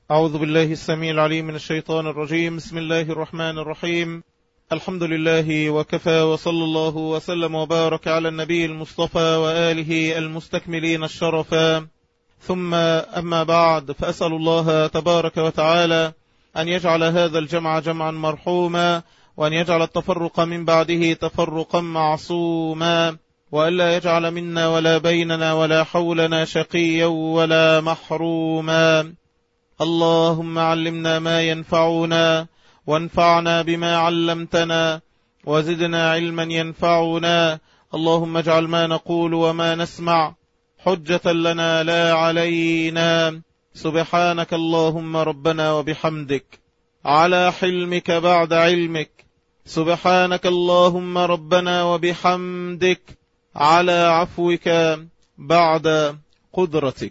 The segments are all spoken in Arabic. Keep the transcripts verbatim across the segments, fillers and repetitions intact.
أعوذ بالله السميع العليم من الشيطان الرجيم. بسم الله الرحمن الرحيم. الحمد لله وكفى، وصلى الله وسلم وبارك على النبي المصطفى وآله المستكملين الشرفا، ثم أما بعد، فأسأل الله تبارك وتعالى أن يجعل هذا الجمع جمعا مرحوما، وأن يجعل التفرق من بعده تفرقا معصوما، وألا يجعل منا ولا بيننا ولا حولنا شقيا ولا محروما. اللهم علمنا ما ينفعنا، وانفعنا بما علمتنا، وزدنا علما ينفعنا. اللهم اجعل ما نقول وما نسمع حجة لنا لا علينا. سبحانك اللهم ربنا وبحمدك على حلمك بعد علمك. سبحانك اللهم ربنا وبحمدك على عفوك بعد قدرتك.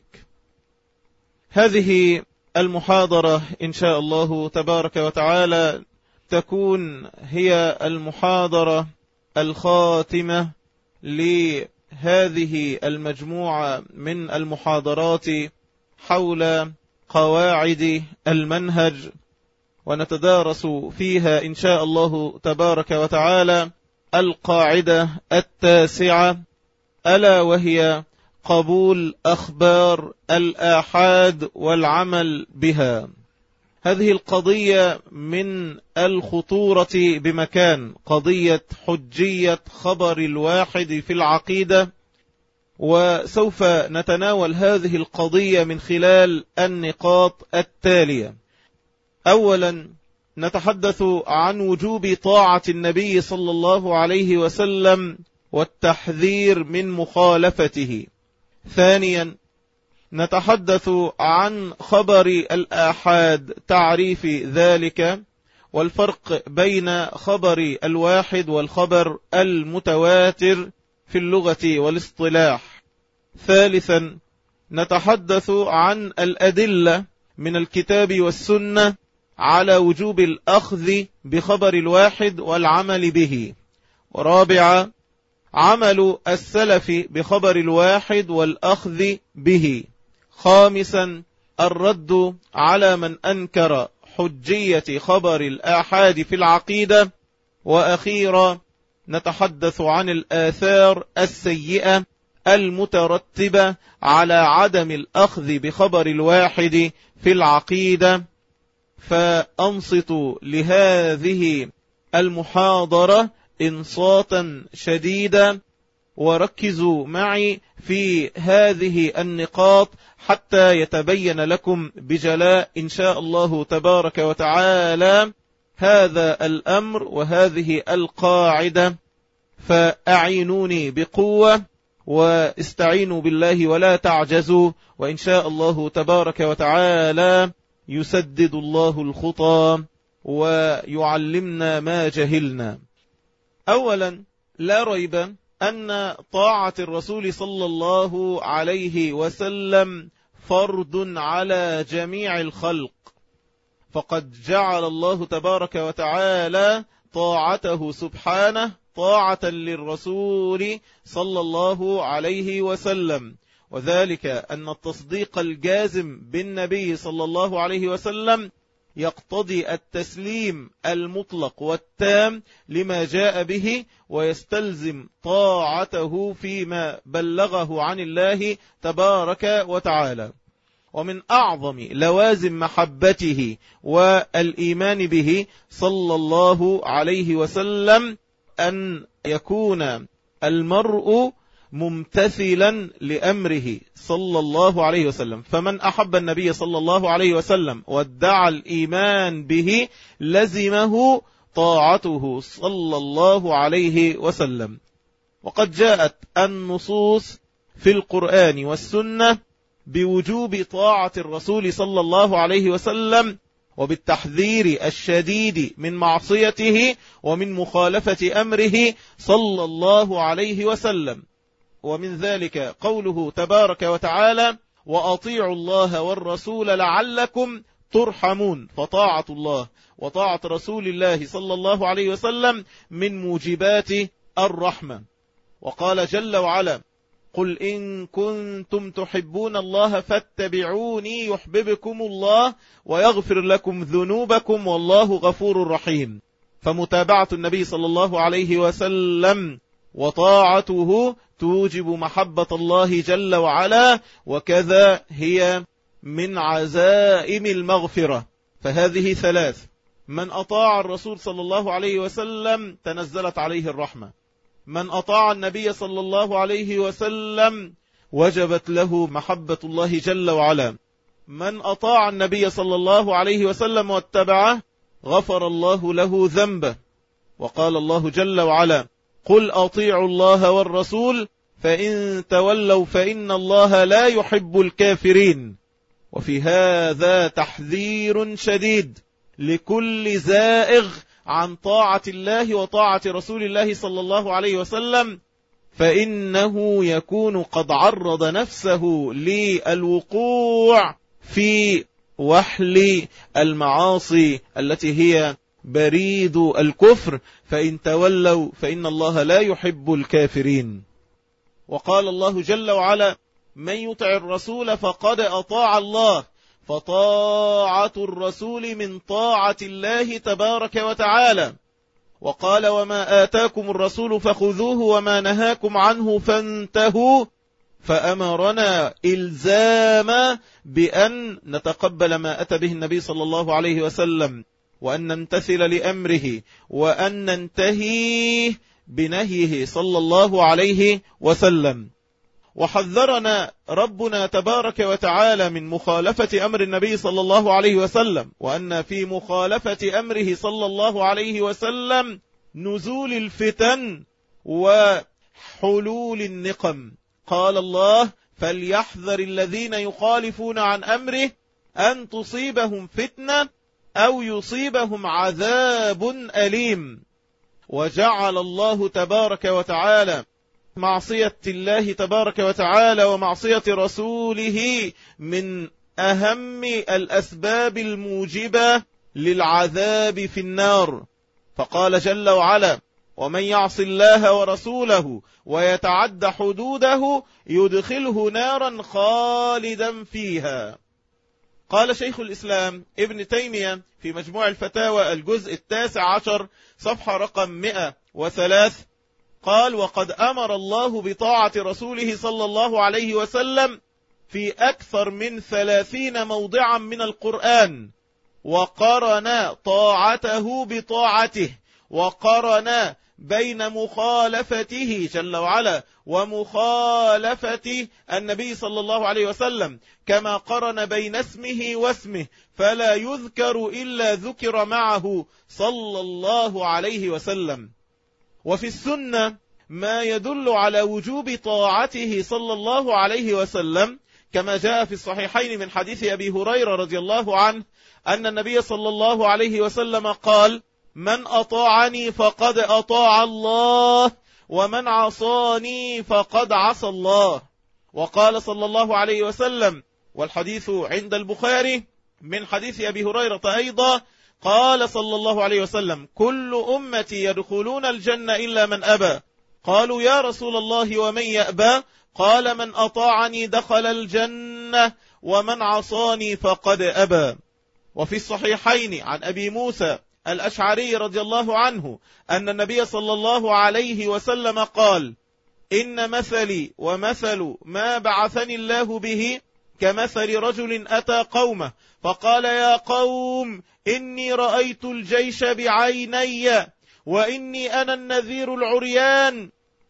هذه المحاضرة إن شاء الله تبارك وتعالى تكون هي المحاضرة الخاتمة لهذه المجموعة من المحاضرات حول قواعد المنهج، ونتدارس فيها إن شاء الله تبارك وتعالى القاعدة التاسعة، ألا وهي قبول أخبار الآحاد والعمل بها. هذه القضية من الخطورة بمكان، قضية حجية خبر الواحد في العقيدة، وسوف نتناول هذه القضية من خلال النقاط التالية. أولا، نتحدث عن وجوب طاعة النبي صلى الله عليه وسلم والتحذير من مخالفته. ثانيا، نتحدث عن خبر الآحاد، تعريف ذلك، والفرق بين خبر الواحد والخبر المتواتر في اللغة والاصطلاح. ثالثا، نتحدث عن الأدلة من الكتاب والسنة على وجوب الأخذ بخبر الواحد والعمل به. ورابعا، عمل السلف بخبر الواحد والأخذ به. خامسا، الرد على من أنكر حجية خبر الآحاد في العقيدة. وأخيرا، نتحدث عن الآثار السيئة المترتبة على عدم الأخذ بخبر الواحد في العقيدة. فأنصتوا لهذه المحاضرة إنصاتا شديدا، وركزوا معي في هذه النقاط حتى يتبين لكم بجلاء إن شاء الله تبارك وتعالى هذا الأمر وهذه القاعدة. فأعينوني بقوة واستعينوا بالله ولا تعجزوا، وإن شاء الله تبارك وتعالى يسدد الله الخطى ويعلمنا ما جهلنا. أولا، لا ريب أن طاعة الرسول صلى الله عليه وسلم فرض على جميع الخلق، فقد جعل الله تبارك وتعالى طاعته سبحانه طاعة للرسول صلى الله عليه وسلم، وذلك أن التصديق الجازم بالنبي صلى الله عليه وسلم يقتضي التسليم المطلق والتام لما جاء به، ويستلزم طاعته فيما بلغه عن الله تبارك وتعالى. ومن أعظم لوازم محبته والإيمان به صلى الله عليه وسلم أن يكون المرء ممتثلا لأمره صلى الله عليه وسلم. فمن أحب النبي صلى الله عليه وسلم وادعى الإيمان به لزمه طاعته صلى الله عليه وسلم. وقد جاءت النصوص في القرآن والسنة بوجوب طاعة الرسول صلى الله عليه وسلم، وبالتحذير الشديد من معصيته ومن مخالفة أمره صلى الله عليه وسلم. ومن ذلك قوله تبارك وتعالى: وأطيعوا الله والرسول لعلكم ترحمون. فطاعة الله وطاعة رسول الله صلى الله عليه وسلم من موجبات الرحمة. وقال جل وعلا: قل إن كنتم تحبون الله فاتبعوني يحببكم الله ويغفر لكم ذنوبكم والله غفور رحيم. فمتابعة النبي صلى الله عليه وسلم وطاعته توجب محبة الله جل وعلا، وكذا هي من عزائم المغفرة. فهذه ثلاث: من أطاع الرسول صلى الله عليه وسلم تنزلت عليه الرحمة، من أطاع النبي صلى الله عليه وسلم وجبت له محبة الله جل وعلا، من أطاع النبي صلى الله عليه وسلم واتبعه غفر الله له ذنبه. وقال الله جل وعلا: قل أطيعوا الله والرسول فإن تولوا فإن الله لا يحب الكافرين. وفي هذا تحذير شديد لكل زائغ عن طاعة الله وطاعة رسول الله صلى الله عليه وسلم، فإنه يكون قد عرض نفسه للوقوع في وحل المعاصي التي هي بريد الكفر، فإن تولوا فإن الله لا يحب الكافرين. وقال الله جل وعلا: من يطع الرسول فقد أطاع الله، فطاعة الرسول من طاعة الله تبارك وتعالى. وقال: وما آتاكم الرسول فخذوه وما نهاكم عنه فانتهوا. فأمرنا إلزاما بأن نتقبل ما أتى به النبي صلى الله عليه وسلم، وأن نمتثل لأمره، وأن ننتهي بنهيه صلى الله عليه وسلم. وحذرنا ربنا تبارك وتعالى من مخالفة أمر النبي صلى الله عليه وسلم، وأن في مخالفة أمره صلى الله عليه وسلم نزول الفتن وحلول النقم. قال الله: فليحذر الذين يخالفون عن أمره أن تصيبهم فتنة أو يصيبهم عذاب أليم. وجعل الله تبارك وتعالى معصية الله تبارك وتعالى ومعصية رسوله من أهم الأسباب الموجبة للعذاب في النار. فقال جل وعلا: ومن يعص الله ورسوله ويتعد حدوده يدخله نارا خالدا فيها. قال شيخ الإسلام ابن تيمية في مجموع الفتاوى الجزء التاسع عشر صفحة رقم مئة وثلاث، قال: وقد أمر الله بطاعة رسوله صلى الله عليه وسلم في أكثر من ثلاثين موضعا من القرآن، وقرن طاعته بطاعته، وقرن بين مخالفته جل وعلا ومخالفة النبي صلى الله عليه وسلم، كما قرن بين اسمه واسمه، فلا يذكر إلا ذكر معه صلى الله عليه وسلم. وفي السنة ما يدل على وجوب طاعته صلى الله عليه وسلم، كما جاء في الصحيحين من حديث أبي هريرة رضي الله عنه أن النبي صلى الله عليه وسلم قال: من أطاعني فقد أطاع الله، ومن عصاني فقد عصى الله. وقال صلى الله عليه وسلم، والحديث عند البخاري من حديث أبي هريرة أيضا، قال صلى الله عليه وسلم: كل أمتي يدخلون الجنة إلا من أبى. قالوا: يا رسول الله ومن يأبى؟ قال: من أطاعني دخل الجنة ومن عصاني فقد أبى. وفي الصحيحين عن أبي موسى الأشعري رضي الله عنه أن النبي صلى الله عليه وسلم قال: إن مثلي ومثل ما بعثني الله به كمثل رجل أتى قومه فقال: يا قوم إني رأيت الجيش بعيني وإني أنا النذير العريان،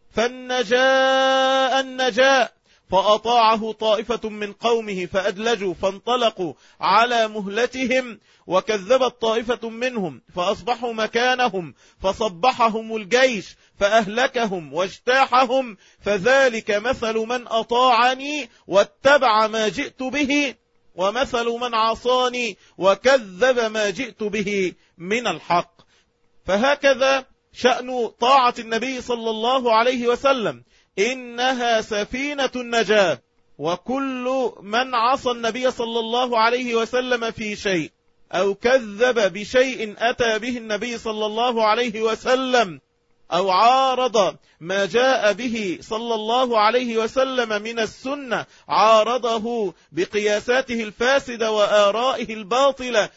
فالنجاء النجاء. فأطاعه طائفة من قومه فأدلجوا فانطلقوا على مهلتهم، وكذبت طائفة منهم فأصبحوا مكانهم، فصبحهم الجيش فأهلكهم واجتاحهم. فذلك مثل من أطاعني واتبع ما جئت به، ومثل من عصاني وكذب ما جئت به من الحق. فهكذا شأن طاعة النبي صلى الله عليه وسلم، إنها سفينة النجاة. وكل من عصى النبي صلى الله عليه وسلم في شيء أو كذب بشيء أتى به النبي صلى الله عليه وسلم أو عارض ما جاء به صلى الله عليه وسلم من السنة، عارضه بقياساته الفاسدة وآرائه الباطلة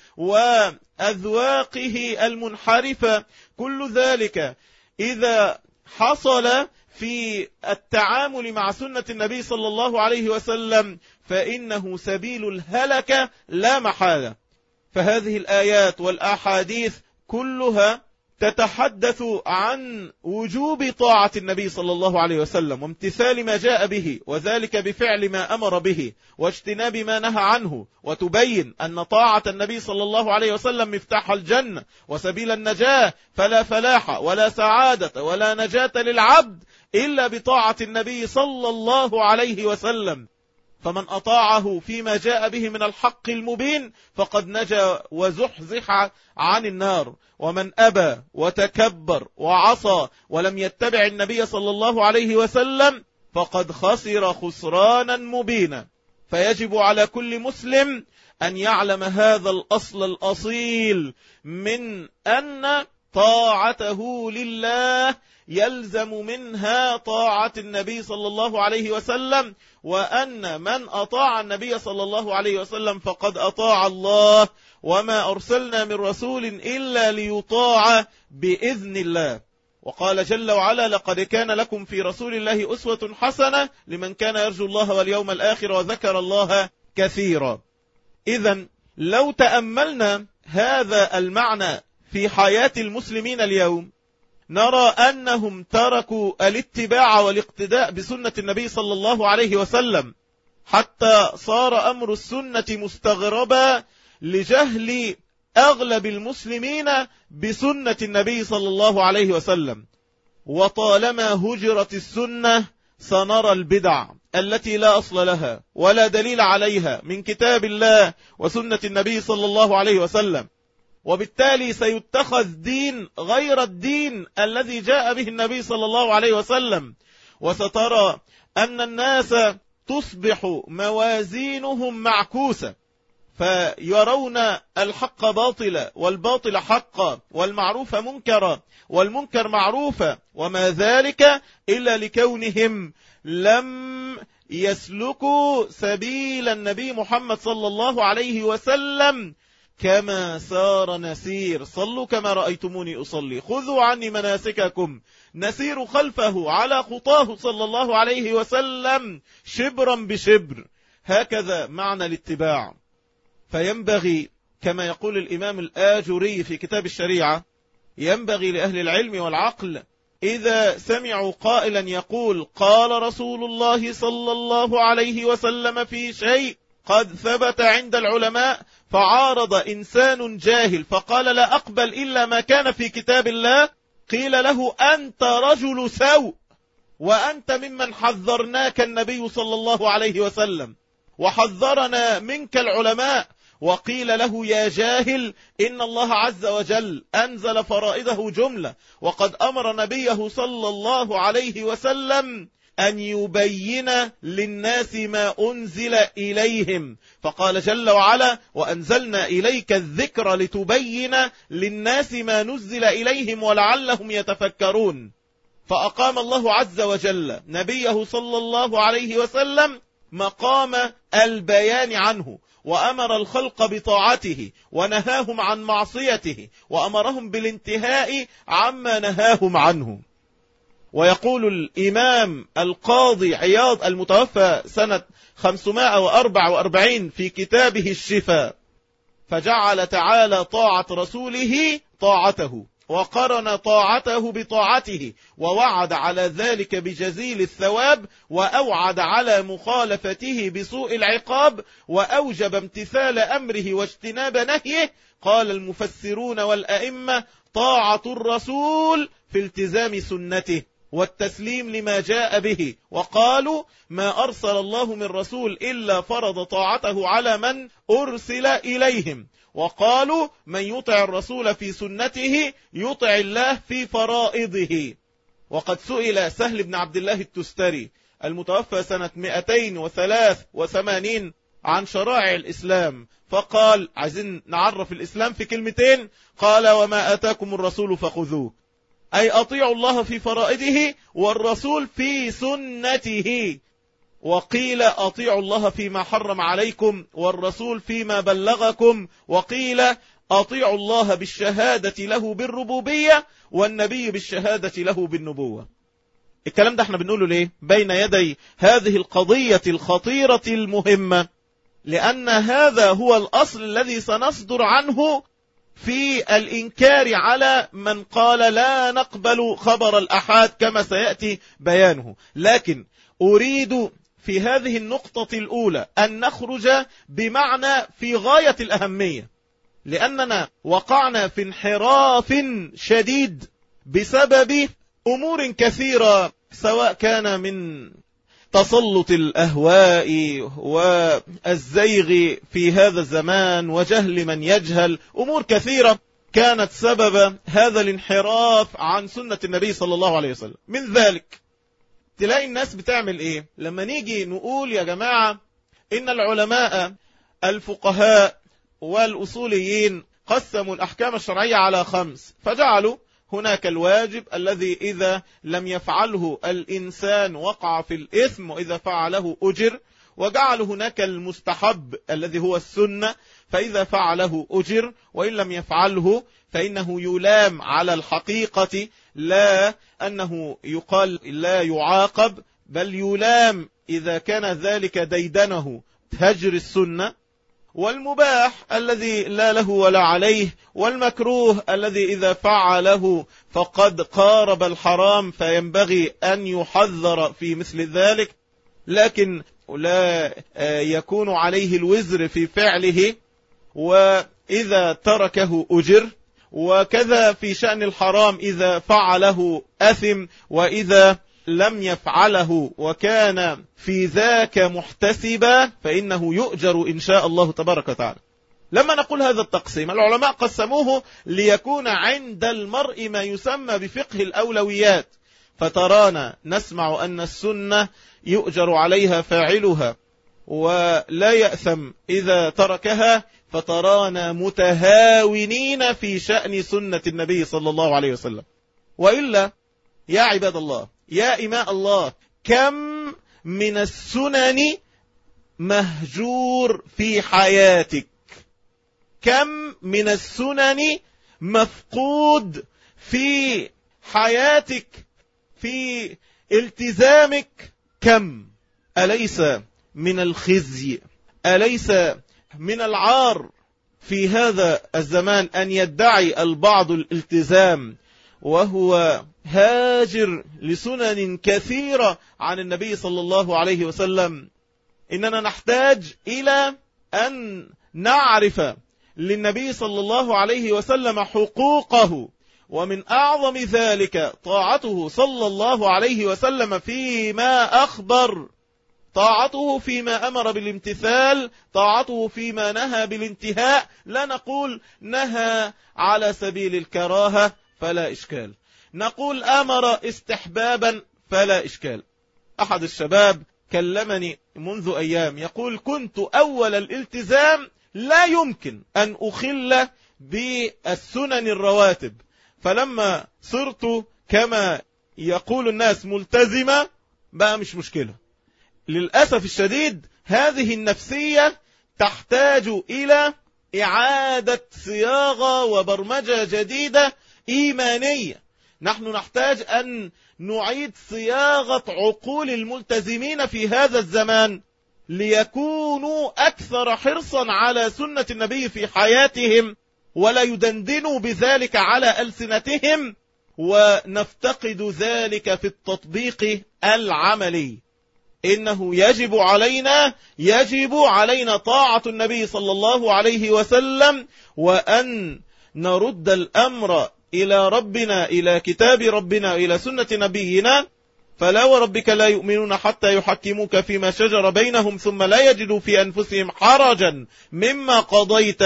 وأذواقه المنحرفة، كل ذلك إذا حصل في التعامل مع سنة النبي صلى الله عليه وسلم فإنه سبيل الهلكة لا محالة. فهذه الآيات والأحاديث كلها تتحدث عن وجوب طاعة النبي صلى الله عليه وسلم وامتثال ما جاء به، وذلك بفعل ما أمر به واجتناب ما نهى عنه، وتبين أن طاعة النبي صلى الله عليه وسلم مفتاح الجنة وسبيل النجاة، فلا فلاح ولا سعادة ولا نجاة للعبد إلا بطاعة النبي صلى الله عليه وسلم. فمن أطاعه فيما جاء به من الحق المبين فقد نجا وزحزح عن النار، ومن أبى وتكبر وعصى ولم يتبع النبي صلى الله عليه وسلم فقد خسر خسرانا مبينا. فيجب على كل مسلم أن يعلم هذا الأصل الأصيل من أن طاعته لله يلزم منها طاعة النبي صلى الله عليه وسلم، وأن من أطاع النبي صلى الله عليه وسلم فقد أطاع الله، وما أرسلنا من رسول إلا ليطاع بإذن الله. وقال جل وعلا: لقد كان لكم في رسول الله أسوة حسنة لمن كان يرجو الله واليوم الآخر وذكر الله كثيرا. إذن لو تأملنا هذا المعنى في حياة المسلمين اليوم نرى أنهم تركوا الاتباع والاقتداء بسنة النبي صلى الله عليه وسلم، حتى صار أمر السنة مستغربا لجهل أغلب المسلمين بسنة النبي صلى الله عليه وسلم. وطالما هجرت السنة سنرى البدع التي لا أصل لها ولا دليل عليها من كتاب الله وسنة النبي صلى الله عليه وسلم، وبالتالي سيتخذ دين غير الدين الذي جاء به النبي صلى الله عليه وسلم. وسترى أن الناس تصبح موازينهم معكوسة، فيرون الحق باطلا والباطل حقا والمعروف منكرا والمنكر معروفا، وما ذلك إلا لكونهم لم يسلكوا سبيل النبي محمد صلى الله عليه وسلم كما سار نسير. صلوا كما رأيتموني أصلي، خذوا عني مناسككم، نسير خلفه على خطاه صلى الله عليه وسلم شبرا بشبر. هكذا معنى الاتباع. فينبغي كما يقول الإمام الآجري في كتاب الشريعة، ينبغي لأهل العلم والعقل إذا سمعوا قائلا يقول قال رسول الله صلى الله عليه وسلم في شيء قد ثبت عند العلماء، فعارض إنسان جاهل فقال لا أقبل إلا ما كان في كتاب الله، قيل له أنت رجل سوء، وأنت ممن حذرناك النبي صلى الله عليه وسلم وحذرنا منك العلماء. وقيل له يا جاهل إن الله عز وجل أنزل فرائضه جملة، وقد أمر نبيه صلى الله عليه وسلم أن يبين للناس ما أنزل إليهم، فقال جل وعلا وأنزلنا إليك الذكر لتبين للناس ما نزل إليهم ولعلهم يتفكرون. فأقام الله عز وجل نبيه صلى الله عليه وسلم مقام البيان عنه، وأمر الخلق بطاعته ونهاهم عن معصيته، وأمرهم بالانتهاء عما نهاهم عنه. ويقول الإمام القاضي عياض المتوفى سنة خمسمائة وأربعة وأربعين في كتابه الشفاء: فجعل تعالى طاعة رسوله طاعته، وقرن طاعته بطاعته، ووعد على ذلك بجزيل الثواب، وأوعد على مخالفته بسوء العقاب، وأوجب امتثال أمره واجتناب نهيه. قال المفسرون والأئمة: طاعة الرسول في التزام سنته والتسليم لما جاء به. وقالوا: ما أرسل الله من رسول إلا فرض طاعته على من أرسل إليهم. وقالوا: من يطع الرسول في سنته يطع الله في فرائضه. وقد سئل سهل بن عبد الله التستري المتوفى سنة مئتين وثلاث وثمانين عن شرائع الإسلام، فقال: عايزين نعرف الإسلام في كلمتين. قال: وما آتاكم الرسول فخذوه. أي أطيعوا الله في فرائضه والرسول في سنته. وقيل أطيعوا الله فيما حرم عليكم والرسول فيما بلغكم. وقيل أطيعوا الله بالشهادة له بالربوبية والنبي بالشهادة له بالنبوة. الكلام ده احنا بنقوله ليه بين يدي هذه القضية الخطيرة المهمة؟ لأن هذا هو الأصل الذي سنصدر عنه في الإنكار على من قال لا نقبل خبر الأحاد كما سيأتي بيانه. لكن أريد في هذه النقطة الأولى أن نخرج بمعنى في غاية الأهمية، لأننا وقعنا في انحراف شديد بسبب أمور كثيرة، سواء كان من تسلط الأهواء والزيغ في هذا الزمان وجهل من يجهل. أمور كثيرة كانت سبب هذا الانحراف عن سنة النبي صلى الله عليه وسلم. من ذلك تلاقي الناس بتعمل إيه لما نيجي نقول يا جماعة إن العلماء الفقهاء والأصوليين قسموا الأحكام الشرعية على خمس، فجعلوا هناك الواجب الذي إذا لم يفعله الإنسان وقع في الإثم وإذا فعله أجر، وجعلوا هناك المستحب الذي هو السنة فإذا فعله أجر وإن لم يفعله فإنه يلام على الحقيقة، لا أنه يقال لا يعاقب بل يلام إذا كان ذلك ديدنه هجر السنة. والمباح الذي لا له ولا عليه، والمكروه الذي إذا فعله فقد قارب الحرام فينبغي أن يحذر في مثل ذلك، لكن لا يكون عليه الوزر في فعله، وإذا تركه أجر. وكذا في شأن الحرام إذا فعله أثم، وإذا لم يفعله وكان في ذاك محتسبا فإنه يؤجر إن شاء الله تبارك وتعالى. لما نقول هذا التقسيم العلماء قسموه ليكون عند المرء ما يسمى بفقه الأولويات، فترانا نسمع أن السنة يؤجر عليها فاعلها ولا يأثم إذا تركها، فترانا متهاونين في شأن سنة النبي صلى الله عليه وسلم. وإلا يا عباد الله يا إماء الله، كم من السنن مهجور في حياتك، كم من السنن مفقود في حياتك في التزامك، كم. أليس من الخزي، أليس من العار في هذا الزمان أن يدعي البعض الالتزام وهو هاجر لسنن كثيرة عن النبي صلى الله عليه وسلم؟ إننا نحتاج إلى أن نعرف للنبي صلى الله عليه وسلم حقوقه، ومن أعظم ذلك طاعته صلى الله عليه وسلم فيما أخبر، طاعته فيما أمر بالامتثال، طاعته فيما نهى بالانتهاء. لا نقول نهى على سبيل الكراهة فلا إشكال، نقول أمر استحبابا فلا إشكال. أحد الشباب كلمني منذ أيام يقول كنت أول الالتزام لا يمكن أن أخل بالسنن الرواتب، فلما صرت كما يقول الناس ملتزمة بقى مش مشكلة. للأسف الشديد هذه النفسية تحتاج إلى إعادة صياغة وبرمجة جديدة إيمانية. نحن نحتاج أن نعيد صياغة عقول الملتزمين في هذا الزمان ليكونوا أكثر حرصا على سنة النبي في حياتهم، ولا يدندنوا بذلك على ألسنتهم، ونفتقد ذلك في التطبيق العملي. إنه يجب علينا يجب علينا طاعة النبي صلى الله عليه وسلم، وأن نرد الأمر إلى ربنا، إلى كتاب ربنا، إلى سنة نبينا. فلا وربك لا يؤمنون حتى يحكموك فيما شجر بينهم ثم لا يجدوا في أنفسهم حرجا مما قضيت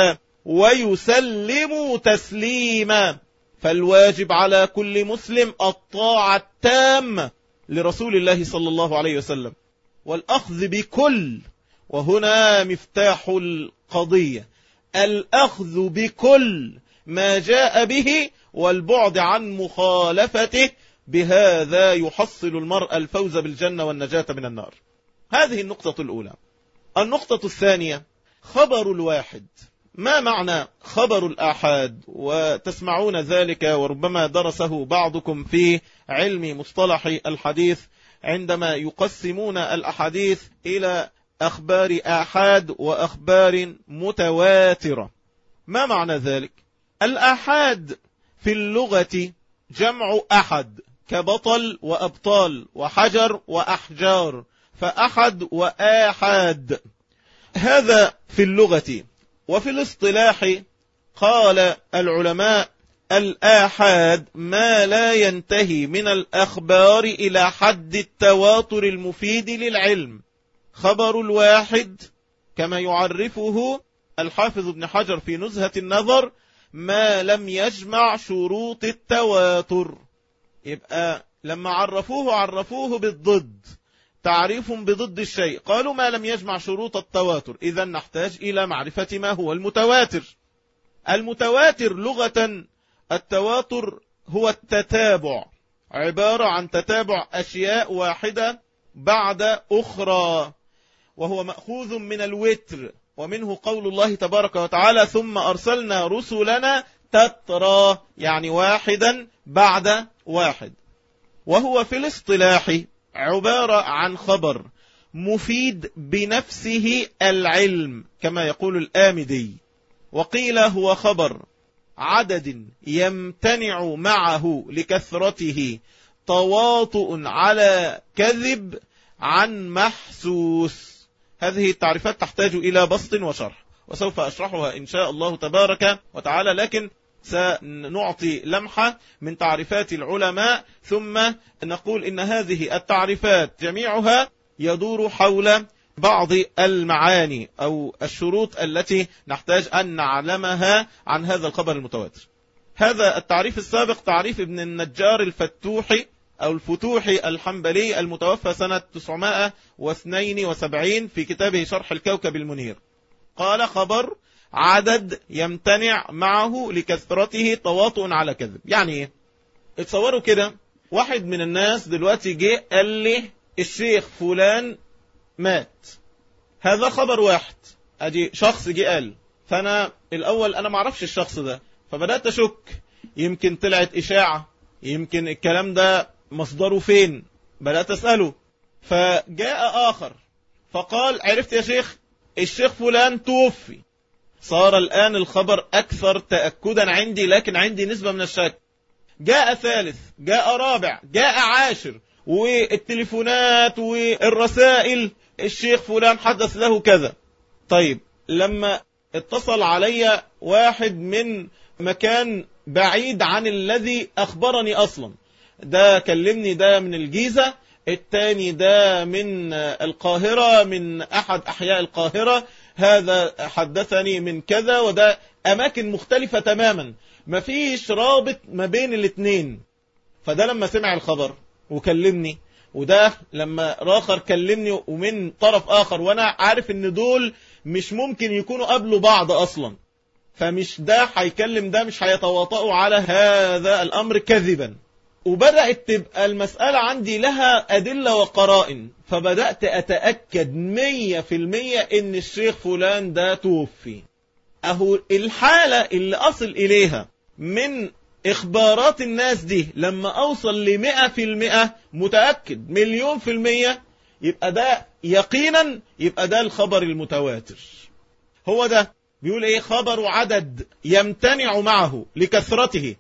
ويسلموا تسليما. فالواجب على كل مسلم الطاعة التامة لرسول الله صلى الله عليه وسلم والأخذ بكل، وهنا مفتاح القضية، الأخذ بكل ما جاء به والبعد عن مخالفته، بهذا يحصل المرء الفوز بالجنة والنجاة من النار. هذه النقطة الأولى. النقطة الثانية خبر الواحد. ما معنى خبر الآحاد؟ وتسمعون ذلك وربما درسه بعضكم في علم مصطلح الحديث عندما يقسمون الأحاديث إلى أخبار آحاد وأخبار متواترة. ما معنى ذلك؟ الآحاد في اللغة جمع أحد، كبطل وأبطال وحجر وأحجار، فأحد وآحاد، هذا في اللغة. وفي الاصطلاح قال العلماء الآحاد ما لا ينتهي من الأخبار إلى حد التواتر المفيد للعلم. خبر الواحد كما يعرفه الحافظ ابن حجر في نزهة النظر ما لم يجمع شروط التواتر. يبقى لما عرفوه عرفوه بالضد، تعريف بضد الشيء، قالوا ما لم يجمع شروط التواتر. إذا نحتاج إلى معرفة ما هو المتواتر. المتواتر لغة، التواتر هو التتابع، عبارة عن تتابع أشياء واحدة بعد أخرى، وهو مأخوذ من الوتر، ومنه قول الله تبارك وتعالى ثم أرسلنا رسلنا تترى، يعني واحدا بعد واحد. وهو في الاصطلاح عبارة عن خبر مفيد بنفسه العلم كما يقول الآمدي. وقيل هو خبر عدد يمتنع معه لكثرته تواطؤ على كذب عن محسوس. هذه التعريفات تحتاج إلى بسط وشرح، وسوف أشرحها إن شاء الله تبارك وتعالى، لكن سنعطي لمحة من تعريفات العلماء ثم نقول إن هذه التعريفات جميعها يدور حول بعض المعاني أو الشروط التي نحتاج أن نعلمها عن هذا الخبر المتواتر. هذا التعريف السابق تعريف ابن النجار الفتوحي أو الفتوحي الحنبلي المتوفى سنة تسعمائة واثنين وسبعين في كتابه شرح الكوكب المنير. قال خبر عدد يمتنع معه لكثرته تواطؤ على كذب. يعني ايه؟ اتصوروا كده واحد من الناس دلوقتي جه قال لي الشيخ فلان مات، هذا خبر واحد، ادي شخص جه قال، فانا الاول انا معرفش الشخص ده، فبدأت اشك، يمكن طلعت اشاعة، يمكن الكلام ده مصدره فين، بدأت اسأله، فجاء اخر فقال عرفت يا شيخ الشيخ فلان توفي. صار الآن الخبر أكثر تأكدا عندي، لكن عندي نسبة من الشك. جاء ثالث، جاء رابع، جاء عاشر، والتليفونات والرسائل الشيخ فلان حدث له كذا. طيب لما اتصل علي واحد من مكان بعيد عن الذي أخبرني أصلا، ده كلمني ده من الجيزة، التاني ده من القاهرة من أحد أحياء القاهرة، هذا حدثني من كذا، وده أماكن مختلفة تماما، مفيش رابط ما بين الاثنين. فده لما سمع الخبر وكلمني، وده لما راخر كلمني ومن طرف آخر، وأنا عارف ان دول مش ممكن يكونوا قبلوا بعض أصلا، فمش ده هيكلم ده، مش هيتواطئوا على هذا الأمر كذبا. وبدأت تبقى المسألة عندي لها أدلة وقرائن، فبدأت أتأكد مية في المية إن الشيخ فلان ده توفي. أهو الحالة اللي أصل إليها من إخبارات الناس دي لما أوصل لمئة في المئة متأكد مليون في المية، يبقى ده يقينا، يبقى ده الخبر المتواتر. هو ده بيقول إيه؟ خبر عدد يمتنع معه لكثرته.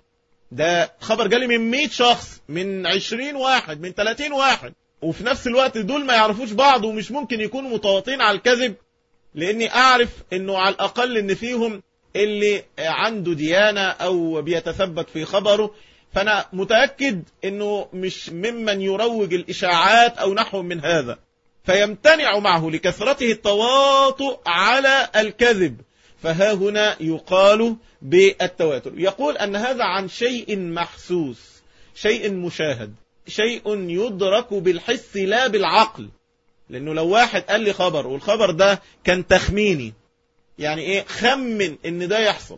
ده خبر جالي من مئة شخص، من عشرين واحد، من ثلاثين واحد، وفي نفس الوقت دول ما يعرفوش بعض ومش ممكن يكونوا متواطئين على الكذب، لاني اعرف انه على الاقل ان فيهم اللي عنده ديانة او بيتثبت في خبره، فانا متأكد انه مش ممن يروج الاشاعات او نحو من هذا. فيمتنع معه لكثرته التواطؤ على الكذب، فها هنا يقال بالتواتر. يقول أن هذا عن شيء محسوس، شيء مشاهد، شيء يدرك بالحس لا بالعقل. لأنه لو واحد قال لي خبر والخبر ده كان تخميني، يعني إيه؟ خمن إن ده يحصل،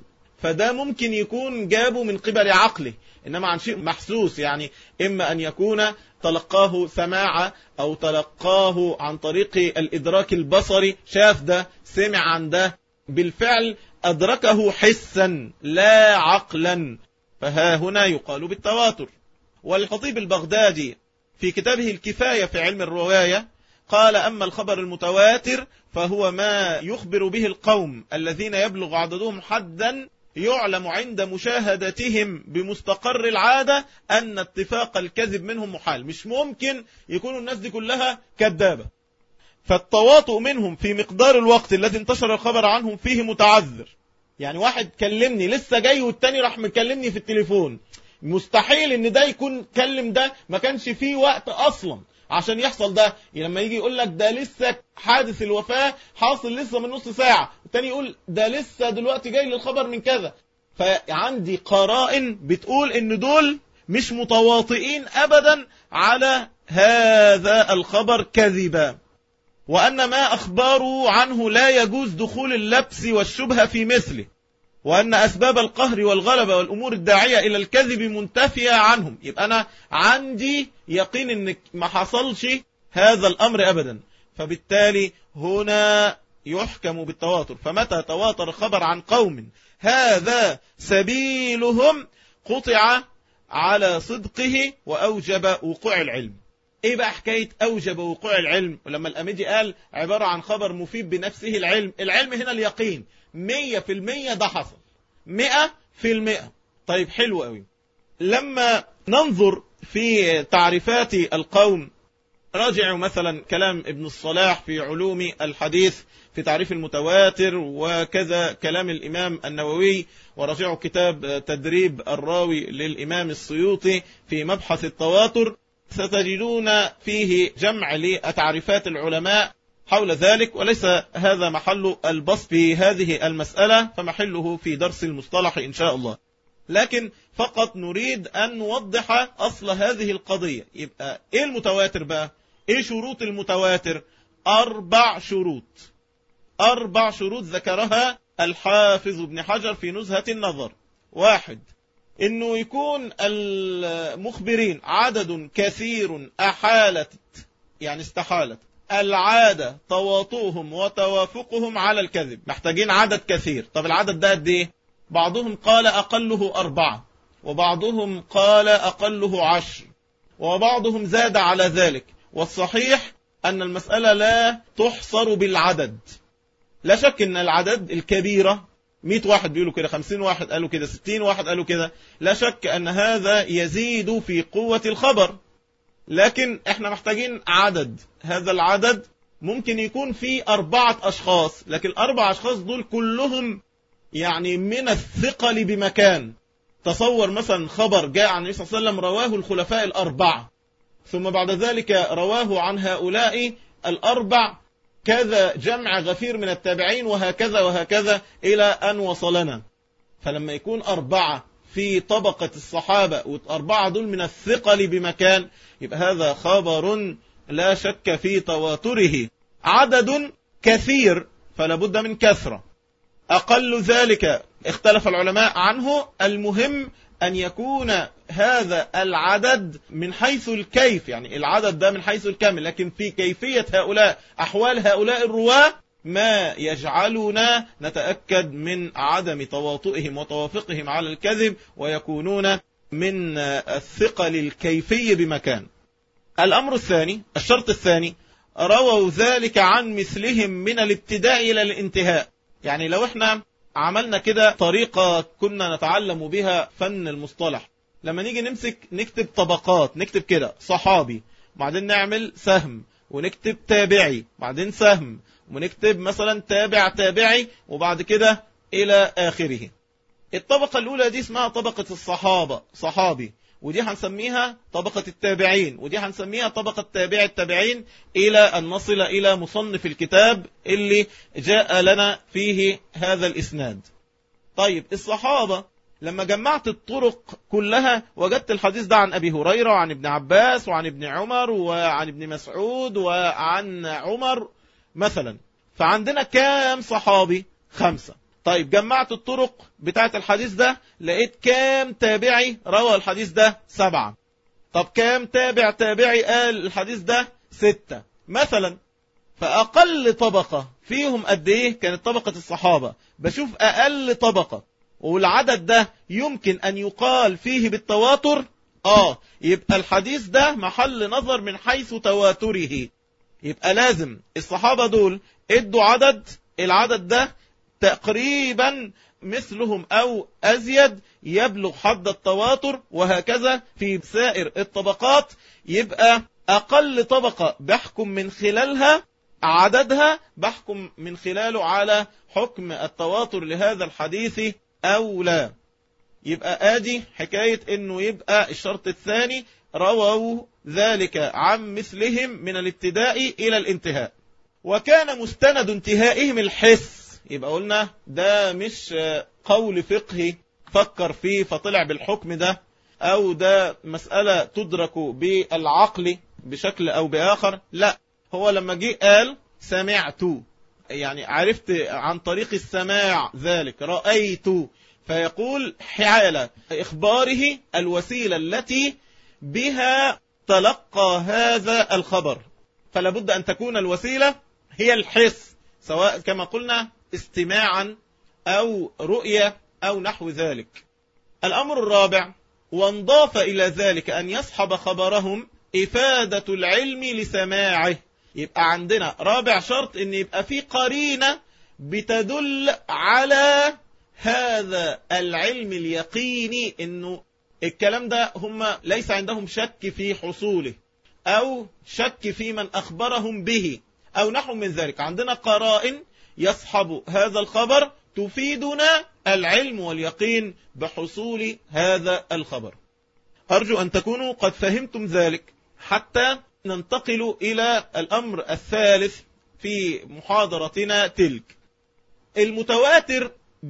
فده ممكن يكون جابه من قبل عقله، إنما عن شيء محسوس، يعني إما أن يكون تلقاه سماعة أو تلقاه عن طريق الإدراك البصري، شاف ده سمع عن ده بالفعل أدركه حسا لا عقلا، فها هنا يقال بالتواتر. والخطيب البغدادي في كتابه الكفاية في علم الرواية قال: أما الخبر المتواتر فهو ما يخبر به القوم الذين يبلغ عددهم حدا يعلم عند مشاهدتهم بمستقر العادة أن اتفاق الكذب منهم محال، مش ممكن يكونوا الناس دي كلها كذابة، فالتواطؤ منهم في مقدار الوقت الذي انتشر الخبر عنهم فيه متعذر. يعني واحد كلمني لسه جاي والتاني راح مكلمني في التليفون، مستحيل ان ده يكون كلم ده، ما كانش فيه وقت اصلا عشان يحصل ده. لما يجي يقول لك ده لسه حادث الوفاة حاصل لسه من نص ساعة، التاني يقول ده لسه دلوقتي جاي للخبر من كذا، فعندي قرائن بتقول ان دول مش متواطئين ابدا على هذا الخبر كذبا، وأن ما أخباروا عنه لا يجوز دخول اللبس والشبهة في مثله، وأن أسباب القهر والغلبة والأمور الداعية إلى الكذب منتفية عنهم. يبقى أنا عندي يقين أن ما حصلش هذا الأمر أبدا، فبالتالي هنا يحكم بالتواتر. فمتى تواتر خبر عن قوم هذا سبيلهم قطع على صدقه وأوجب وقوع العلم. ايه بقى حكاية اوجب وقوع العلم؟ ولما الاميدي قال عبارة عن خبر مفيد بنفسه العلم، العلم هنا اليقين، مية في المية ده حصل، مئة في المئة. طيب حلو قوي. لما ننظر في تعريفات القوم، راجعوا مثلا كلام ابن الصلاح في علوم الحديث في تعريف المتواتر، وكذا كلام الإمام النووي، وراجعوا كتاب تدريب الراوي للإمام السيوطي في مبحث التواتر، ستجدون فيه جمع لتعريفات العلماء حول ذلك، وليس هذا محل البسط في هذه المسألة، فمحله في درس المصطلح إن شاء الله. لكن فقط نريد أن نوضح أصل هذه القضية. يبقى إيه المتواتر بقى؟ إيه شروط المتواتر؟ أربع شروط، أربع شروط ذكرها الحافظ ابن حجر في نزهة النظر. واحد، إنه يكون المخبرين عدد كثير أحالت، يعني استحالت العادة تواطؤهم وتوافقهم على الكذب، محتاجين عدد كثير. طب العدد ده قد إيه؟ بعضهم قال أقله أربعة، وبعضهم قال أقله عشر، وبعضهم زاد على ذلك. والصحيح أن المسألة لا تحصر بالعدد. لا شك أن العدد الكبيرة مئة واحد بيقولوا كده، خمسين واحد قالوا كده، ستين واحد قالوا كده، لا شك أن هذا يزيد في قوة الخبر، لكن احنا محتاجين عدد. هذا العدد ممكن يكون فيه أربعة أشخاص، لكن الأربع أشخاص دول كلهم يعني من الثقل بمكان. تصور مثلا خبر جاء عن النبي صلى الله عليه وسلم رواه الخلفاء الأربعة، ثم بعد ذلك رواه عن هؤلاء الأربع كذا جمع غفير من التابعين، وهكذا وهكذا إلى أن وصلنا. فلما يكون أربعة في طبقة الصحابة وأربعة دول من الثقل بمكان، يبقى هذا خبر لا شك في تواتره. عدد كثير فلا بد من كثرة. أقل ذلك اختلف العلماء عنه، المهم أن يكون هذا العدد من حيث الكيف، يعني العدد ده من حيث الكامل، لكن في كيفية هؤلاء، أحوال هؤلاء الرواة، ما يجعلنا نتأكد من عدم تواطؤهم وتوافقهم على الكذب، ويكونون من الثقل الكيفي بمكان. الأمر الثاني، الشرط الثاني، رووا ذلك عن مثلهم من الابتداء إلى الانتهاء. يعني لو احنا عملنا كده طريقة كنا نتعلم بها فن المصطلح، لما نيجي نمسك نكتب طبقات، نكتب كده صحابي، بعدين نعمل سهم، ونكتب تابعي، بعدين سهم، ونكتب مثلا تابع تابعي، وبعد كده إلى آخره. الطبقة الأولى دي اسمها طبقة الصحابة، صحابي، ودي هنسميها طبقة التابعين، ودي هنسميها طبقة تابع التابعين، إلى أن نصل إلى مصنف الكتاب اللي جاء لنا فيه هذا الإسناد. طيب الصحابة لما جمعت الطرق كلها وجدت الحديث ده عن أبي هريرة وعن ابن عباس وعن ابن عمر وعن ابن مسعود وعن عمر مثلا، فعندنا كام صحابي؟ خمسة. طيب جمعت الطرق بتاعة الحديث ده، لقيت كام تابعي روى الحديث ده؟ سبعة. طب كام تابع تابعي قال الحديث ده؟ ستة مثلا. فأقل طبقة فيهم قد إيه؟ كانت طبقة الصحابة. بشوف أقل طبقة والعدد ده يمكن أن يقال فيه بالتواتر، آه يبقى الحديث ده محل نظر من حيث تواتره. يبقى لازم الصحابة دول ادوا عدد، العدد ده تقريبا مثلهم أو أزيد يبلغ حد التواتر، وهكذا في سائر الطبقات. يبقى أقل طبقة بحكم من خلالها عددها، بحكم من خلاله على حكم التواتر لهذا الحديث أو لا. يبقى آدي حكاية إنه يبقى الشرط الثاني رووا ذلك عن مثلهم من الابتداء إلى الانتهاء. وكان مستند انتهائهم الحس. يبقى قلنا ده مش قول فقهي فكر فيه فطلع بالحكم ده، أو ده مسألة تدرك بالعقل بشكل أو بآخر. لا، هو لما جه قال سمعت، يعني عرفت عن طريق السماع ذلك، رأيت، فيقول حال إخباره الوسيلة التي بها تلقى هذا الخبر. فلا بد أن تكون الوسيلة هي الحس، سواء كما قلنا استماعا أو رؤية أو نحو ذلك. الأمر الرابع، وانضاف إلى ذلك أن يصحب خبرهم إفادة العلم لسماعه. يبقى عندنا رابع شرط أن يبقى في قرينة بتدل على هذا العلم اليقيني، أنه الكلام ده هم ليس عندهم شك في حصوله أو شك في من أخبرهم به أو نحو من ذلك. عندنا قرائن يصحب هذا الخبر تفيدنا العلم واليقين بحصول هذا الخبر. أرجو أن تكونوا قد فهمتم ذلك، حتى ننتقل إلى الأمر الثالث في محاضرتنا تلك. المتواتر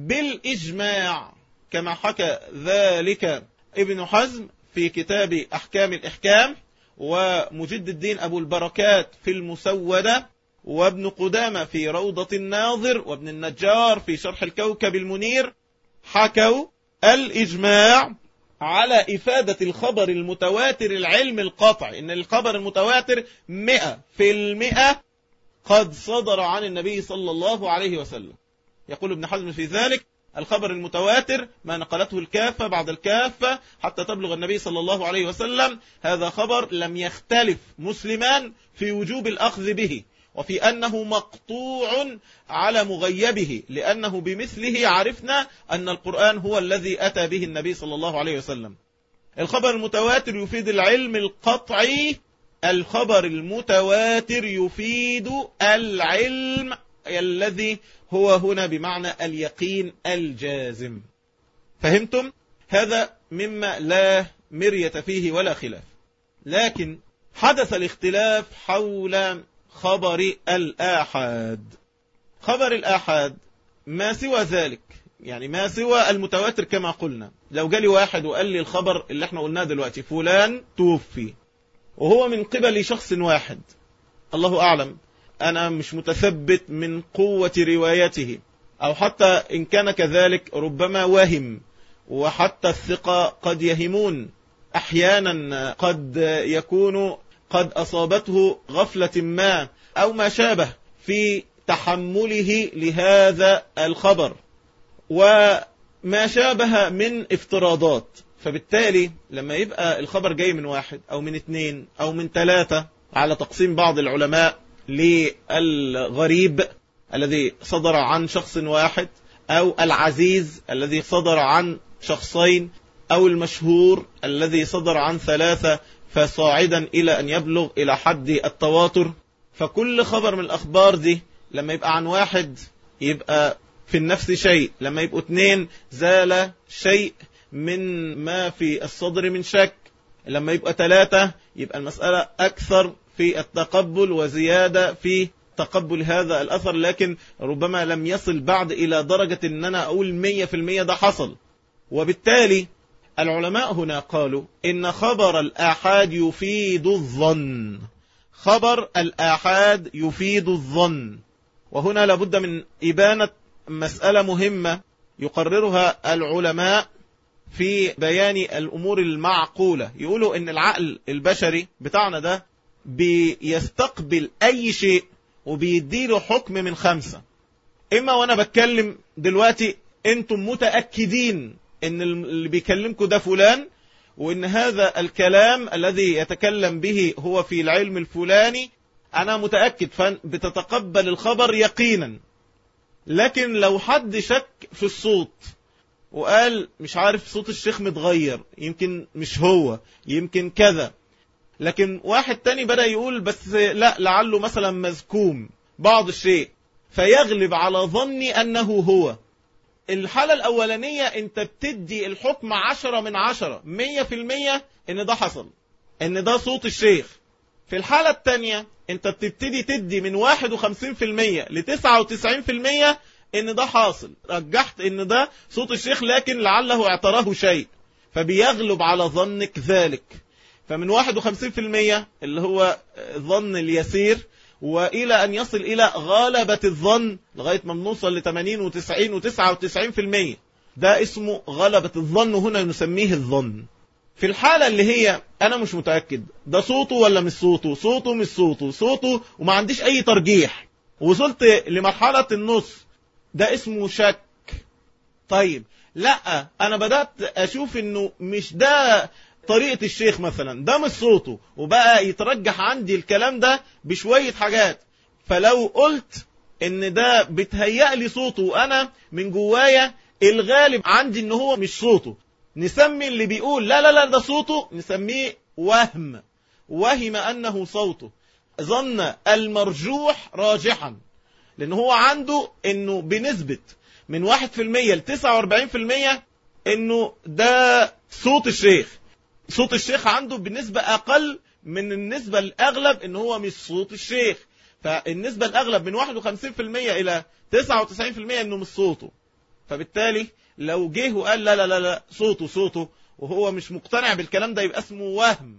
بالإجماع كما حكى ذلك ابن حزم في كتاب أحكام الإحكام، ومجد الدين أبو البركات في المسودة، وابن قدامة في روضة الناظر، وابن النجار في شرح الكوكب المنير، حكوا الإجماع على إفادة الخبر المتواتر العلم القطع، إن الخبر المتواتر مئة في المئة قد صدر عن النبي صلى الله عليه وسلم. يقول ابن حزم في ذلك الخبر المتواتر ما نقلته الكافة بعد الكافة حتى تبلغ النبي صلى الله عليه وسلم، هذا خبر لم يختلف مسلمان في وجوب الأخذ به، وفي أنه مقطوع على مغيبه، لأنه بمثله عرفنا أن القرآن هو الذي أتى به النبي صلى الله عليه وسلم. الخبر المتواتر يفيد العلم القطعي، الخبر المتواتر يفيد العلم الذي هو هنا بمعنى اليقين الجازم. فهمتم؟ هذا مما لا مرية فيه ولا خلاف. لكن حدث الاختلاف حول خبر الآحاد. خبر الآحاد ما سوى ذلك، يعني ما سوى المتواتر كما قلنا. لو جالي واحد وقال لي الخبر اللي احنا قلناه دلوقتي فلان توفي، وهو من قبل شخص واحد، الله أعلم، أنا مش متثبت من قوة روايته، أو حتى إن كان كذلك ربما وهم، وحتى الثقة قد يهمون أحيانا، قد يكون قد أصابته غفلة ما أو ما شابه في تحمله لهذا الخبر وما شابه من افتراضات. فبالتالي لما يبقى الخبر جاي من واحد أو من اثنين أو من ثلاثة، على تقسيم بعض العلماء للغريب الذي صدر عن شخص واحد، أو العزيز الذي صدر عن شخصين، أو المشهور الذي صدر عن ثلاثة فصاعدا إلى أن يبلغ إلى حد التواتر. فكل خبر من الأخبار دي لما يبقى عن واحد يبقى في النفس شيء، لما يبقوا اثنين زال شيء من ما في الصدر من شك، لما يبقى ثلاثة يبقى المسألة أكثر في التقبل وزيادة في تقبل هذا الأثر، لكن ربما لم يصل بعد إلى درجة أن أنا أقول مية في المية ده حصل. وبالتالي العلماء هنا قالوا إن خبر الآحاد يفيد الظن. خبر الآحاد يفيد الظن، وهنا لابد من إبانة مسألة مهمة يقررها العلماء في بيان الأمور المعقولة. يقولوا إن العقل البشري بتاعنا ده بيستقبل أي شيء وبيديله حكم من خمسة. إما وأنا بتكلم دلوقتي أنتم متأكدين إن اللي بيكلمكم ده فلان، وإن هذا الكلام الذي يتكلم به هو في العلم الفلاني، أنا متأكد، فبتتقبل الخبر يقينا. لكن لو حد شك في الصوت وقال مش عارف صوت الشيخ متغير، يمكن مش هو، يمكن كذا، لكن واحد تاني بدأ يقول بس لا لعله مثلا مزكوم بعض الشيء، فيغلب على ظني أنه هو. الحالة الأولانية أنت بتدي الحكم عشرة من عشرة، مية في المية إن ده حصل، إن ده صوت الشيخ. في الحالة التانية أنت بتبتدي تدي من واحد وخمسين في المية لتسعة وتسعين في المية إن ده حاصل، رجحت إن ده صوت الشيخ لكن لعله اعتراه شيء، فبيغلب على ظنك ذلك. فمن واحد وخمسين في المية اللي هو الظن اليسير، وإلى أن يصل إلى غالبة الظن لغاية ما نوصل لثمانين وتسعين وتسعة وتسعين في المية، ده اسمه غلبة الظن، وهنا نسميه الظن. في الحالة اللي هي أنا مش متأكد ده صوته ولا مش صوته، صوته مش صوته، صوته وما عنديش أي ترجيح، وصلت لمرحلة النص، ده اسمه شك. طيب لا، أنا بدأت أشوف إنه مش ده طريقة الشيخ مثلا، ده مش صوته، وبقى يترجح عندي الكلام ده بشوية حاجات. فلو قلت ان ده بتهيأ لي صوته وانا من جوايا الغالب عندي ان هو مش صوته، نسمي اللي بيقول لا لا لا ده صوته نسميه وهم، وهم انه صوته، ظن المرجوح راجحا، لان هو عنده انه بنسبة من واحد في المية لتسعة واربعين في المية انه ده صوت الشيخ. صوت الشيخ عنده بالنسبة أقل من النسبة الأغلب إن هو مش صوت الشيخ، فالنسبة الأغلب من واحد وخمسين في المية إلى تسعة وتسعين في المية إنه مش صوته. فبالتالي لو جه وقال لا لا لا لا صوته صوته وهو مش مقتنع بالكلام ده يبقى اسمه وهم.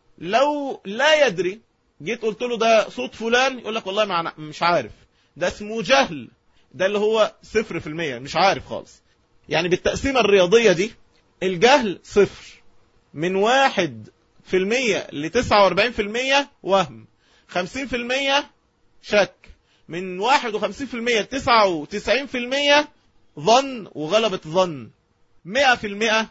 لو لا يدري جيت قلت له ده صوت فلان، يقول لك والله معنى مش عارف، ده اسمه جهل، ده اللي هو صفر في المية مش عارف خالص. يعني بالتقسيمة الرياضية دي الجهل صفر، من واحد في المية لتسعة واربعين في المية وهم، خمسين في المية شك، من واحد وخمسين في المية لتسعة وتسعين في المية ظن وغلبة ظن، مئة في المئة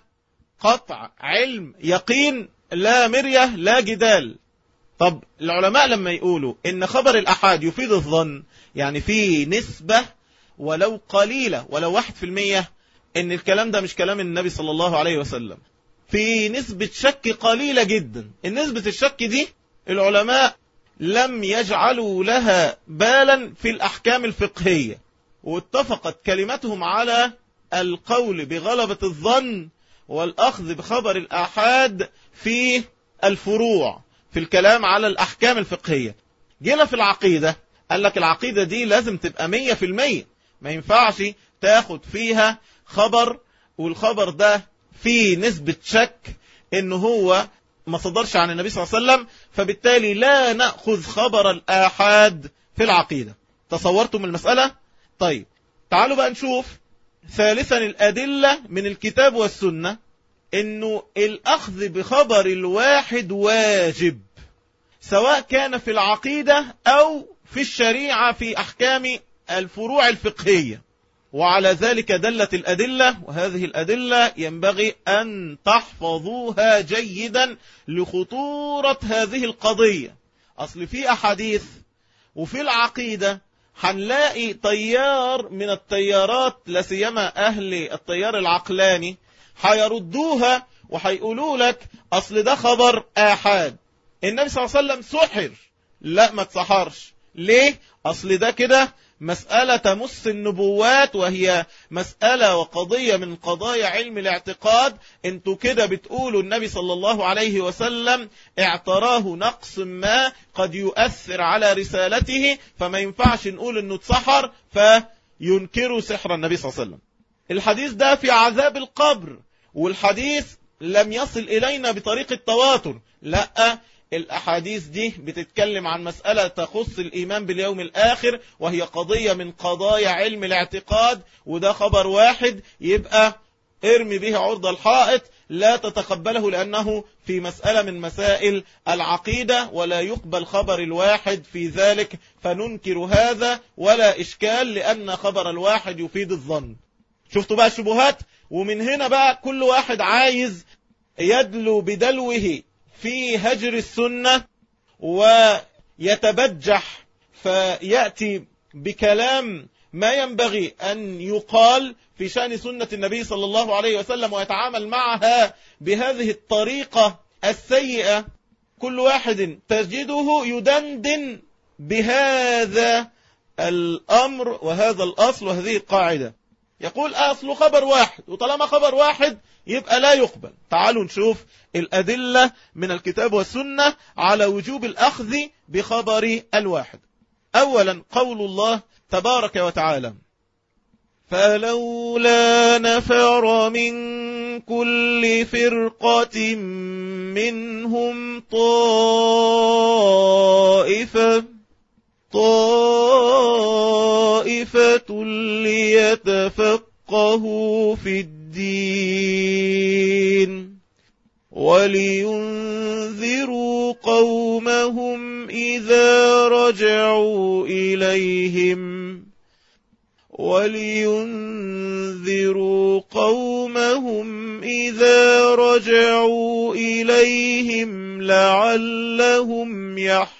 قطع علم يقين لا مرية لا جدال. طب العلماء لما يقولوا ان خبر الأحاد يفيد الظن، يعني في نسبة ولو قليلة ولو واحد في المية ان الكلام ده مش كلام النبي صلى الله عليه وسلم، في نسبة شك قليلة جدا. النسبة الشك دي العلماء لم يجعلوا لها بالا في الأحكام الفقهية، واتفقت كلمتهم على القول بغلبة الظن والأخذ بخبر الآحاد في الفروع، في الكلام على الأحكام الفقهية. جينا في العقيدة، قال لك العقيدة دي لازم تبقى مية في المية، ما ينفعش تاخد فيها خبر والخبر ده في نسبة شك إنه هو ما صدرش عن النبي صلى الله عليه وسلم، فبالتالي لا نأخذ خبر الآحاد في العقيدة. تصورتم المسألة؟ طيب تعالوا بقى نشوف ثالثا الأدلة من الكتاب والسنة إنه الأخذ بخبر الواحد واجب، سواء كان في العقيدة أو في الشريعة في أحكام الفروع الفقهية. وعلى ذلك دلت الأدلة، وهذه الأدلة ينبغي أن تحفظوها جيدا لخطورة هذه القضية. أصل في أحاديث وفي العقيدة هنلاقي طيار من الطيارات، لسيما أهل الطيار العقلاني، هيردوها وهيقولوا لك أصل ده خبر آحاد، النبي صلى الله عليه وسلم سحر. لا، ما تسحرش. ليه؟ أصل ده كده مسألة تمس النبوات، وهي مسألة وقضية من قضايا علم الاعتقاد. انتوا كده بتقولوا النبي صلى الله عليه وسلم اعتراه نقص ما قد يؤثر على رسالته، فما ينفعش نقول انه اتسحر فينكروا سحر النبي صلى الله عليه وسلم. الحديث ده في عذاب القبر، والحديث لم يصل إلينا بطريق التواتر. لا، الأحاديث دي بتتكلم عن مسألة تخص الإيمان باليوم الآخر، وهي قضية من قضايا علم الاعتقاد، وده خبر واحد، يبقى ارمي به عرض الحائط، لا تتقبله، لأنه في مسألة من مسائل العقيدة، ولا يقبل خبر الواحد في ذلك، فننكر هذا ولا إشكال، لأن خبر الواحد يفيد الظن. شفتوا بقى الشبهات؟ ومن هنا بقى كل واحد عايز يدلو بدلوه في هجر السنة ويتبجح فيأتي بكلام ما ينبغي أن يقال في شأن سنة النبي صلى الله عليه وسلم، ويتعامل معها بهذه الطريقة السيئة. كل واحد تجده يدندن بهذا الأمر وهذا الأصل وهذه القاعدة، يقول أصل خبر واحد، وطالما خبر واحد يبقى لا يقبل. تعالوا نشوف الأدلة من الكتاب والسنة على وجوب الأخذ بخبر الواحد. أولا قول الله تبارك وتعالى: فلولا نفر من كل فرقة منهم طائفة طائفة ليتفقهوا في الدين ولينذروا قومهم إذا رجعوا إليهم ولينذروا قومهم إذا رجعوا إليهم لعلهم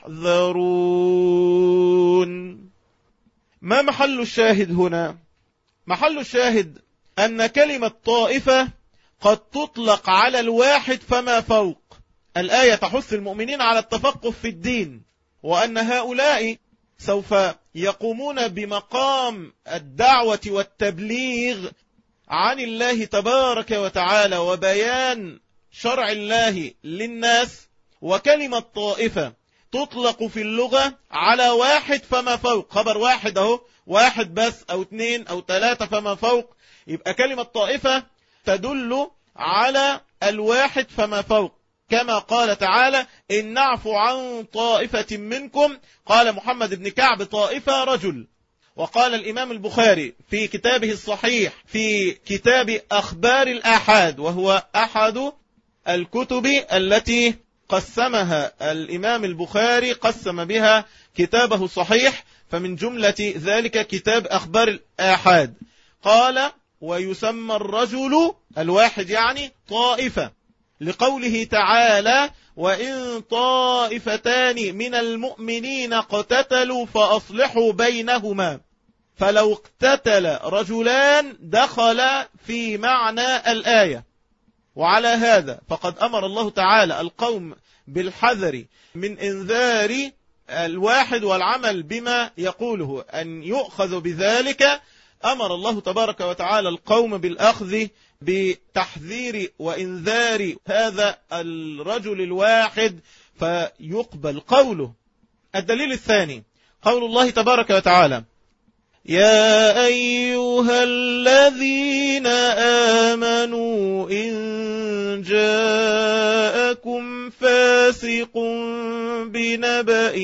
يحذرون. ما محل الشاهد هنا؟ محل الشاهد أن كلمة طائفة قد تطلق على الواحد فما فوق. الآية تحث المؤمنين على التفقه في الدين، وأن هؤلاء سوف يقومون بمقام الدعوة والتبليغ عن الله تبارك وتعالى وبيان شرع الله للناس. وكلمة طائفة تطلق في اللغة على واحد فما فوق، خبر واحد اهو، واحد بس أو اثنين أو ثلاثة فما فوق، يبقى كلمة طائفة تدل على الواحد فما فوق، كما قال تعالى: إن نعفو عن طائفة منكم، قال محمد بن كعب: طائفة رجل. وقال الإمام البخاري في كتابه الصحيح في كتاب أخبار الآحاد، وهو أحد الكتب التي قسمها الإمام البخاري، قسم بها كتابه الصحيح، فمن جملة ذلك كتاب أخبار الآحاد، قال: ويسمى الرجل الواحد يعني طائفة، لقوله تعالى: وإن طائفتان من المؤمنين اقتتلوا فأصلحوا بينهما. فلو اقتتل رجلان دخل في معنى الآية. وعلى هذا فقد أمر الله تعالى القوم بالحذر من إنذار الواحد والعمل بما يقوله، أن يؤخذ بذلك. أمر الله تبارك وتعالى القوم بالأخذ بتحذير وإنذار هذا الرجل الواحد فيقبل قوله. الدليل الثاني قول الله تبارك وتعالى: يا أيها الذين آمنوا إن جاءكم فاسق بنبأ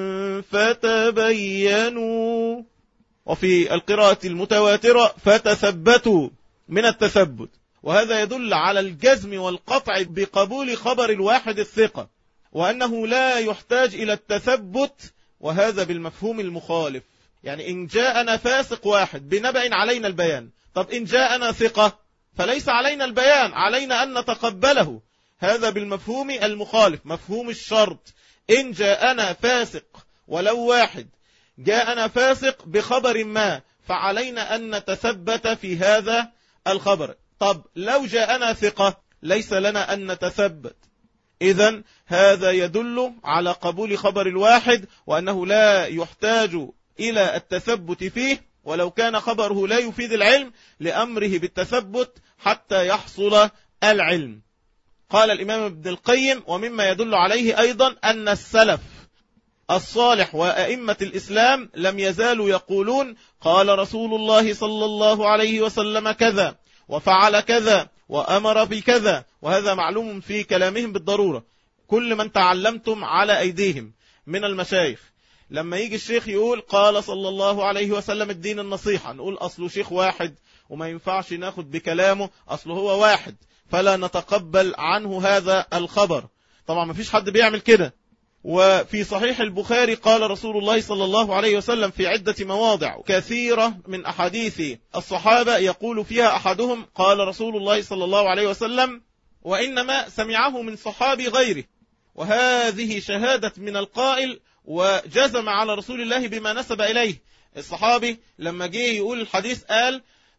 فتبينوا، وفي القراءة المتواترة فتثبتوا من التثبت، وهذا يدل على الجزم والقطع بقبول خبر الواحد الثقة، وأنه لا يحتاج إلى التثبت، وهذا بالمفهوم المخالف. يعني إن جاءنا فاسق واحد بنبأ علينا البيان، طب إن جاءنا ثقة فليس علينا البيان، علينا أن نتقبله، هذا بالمفهوم المخالف، مفهوم الشرط. إن جاءنا فاسق ولو واحد جاءنا فاسق بخبر ما فعلينا أن نتثبت في هذا الخبر. طب لو جاءنا ثقة ليس لنا أن نتثبت. إذن هذا يدل على قبول خبر الواحد، وأنه لا يحتاج إلى التثبت فيه، ولو كان خبره لا يفيد العلم لأمره بالتثبت حتى يحصل العلم. قال الإمام ابن القيم: ومما يدل عليه أيضا أن السلف الصالح وأئمة الإسلام لم يزالوا يقولون: قال رسول الله صلى الله عليه وسلم كذا وفعل كذا وأمر بكذا، وهذا معلوم في كلامهم بالضرورة. كل من تعلمتم على أيديهم من المشايخ، لما يجي الشيخ يقول قال صلى الله عليه وسلم الدين النصيحة، نقول أصله شيخ واحد وما ينفعش ناخد بكلامه، أصله هو واحد فلا نتقبل عنه هذا الخبر. طبعا ما فيش حد بيعمل كده. وفي صحيح البخاري قال رسول الله صلى الله عليه وسلم في عدة مواضع كثيرة من أحاديث الصحابة يقول فيها أحدهم قال رسول الله صلى الله عليه وسلم وإنما سمعه من صحابي غيره، وهذه شهادة من القائل وجزم على رسول الله بما نسب إليه. الصحابي لما جه يقول الحديث قال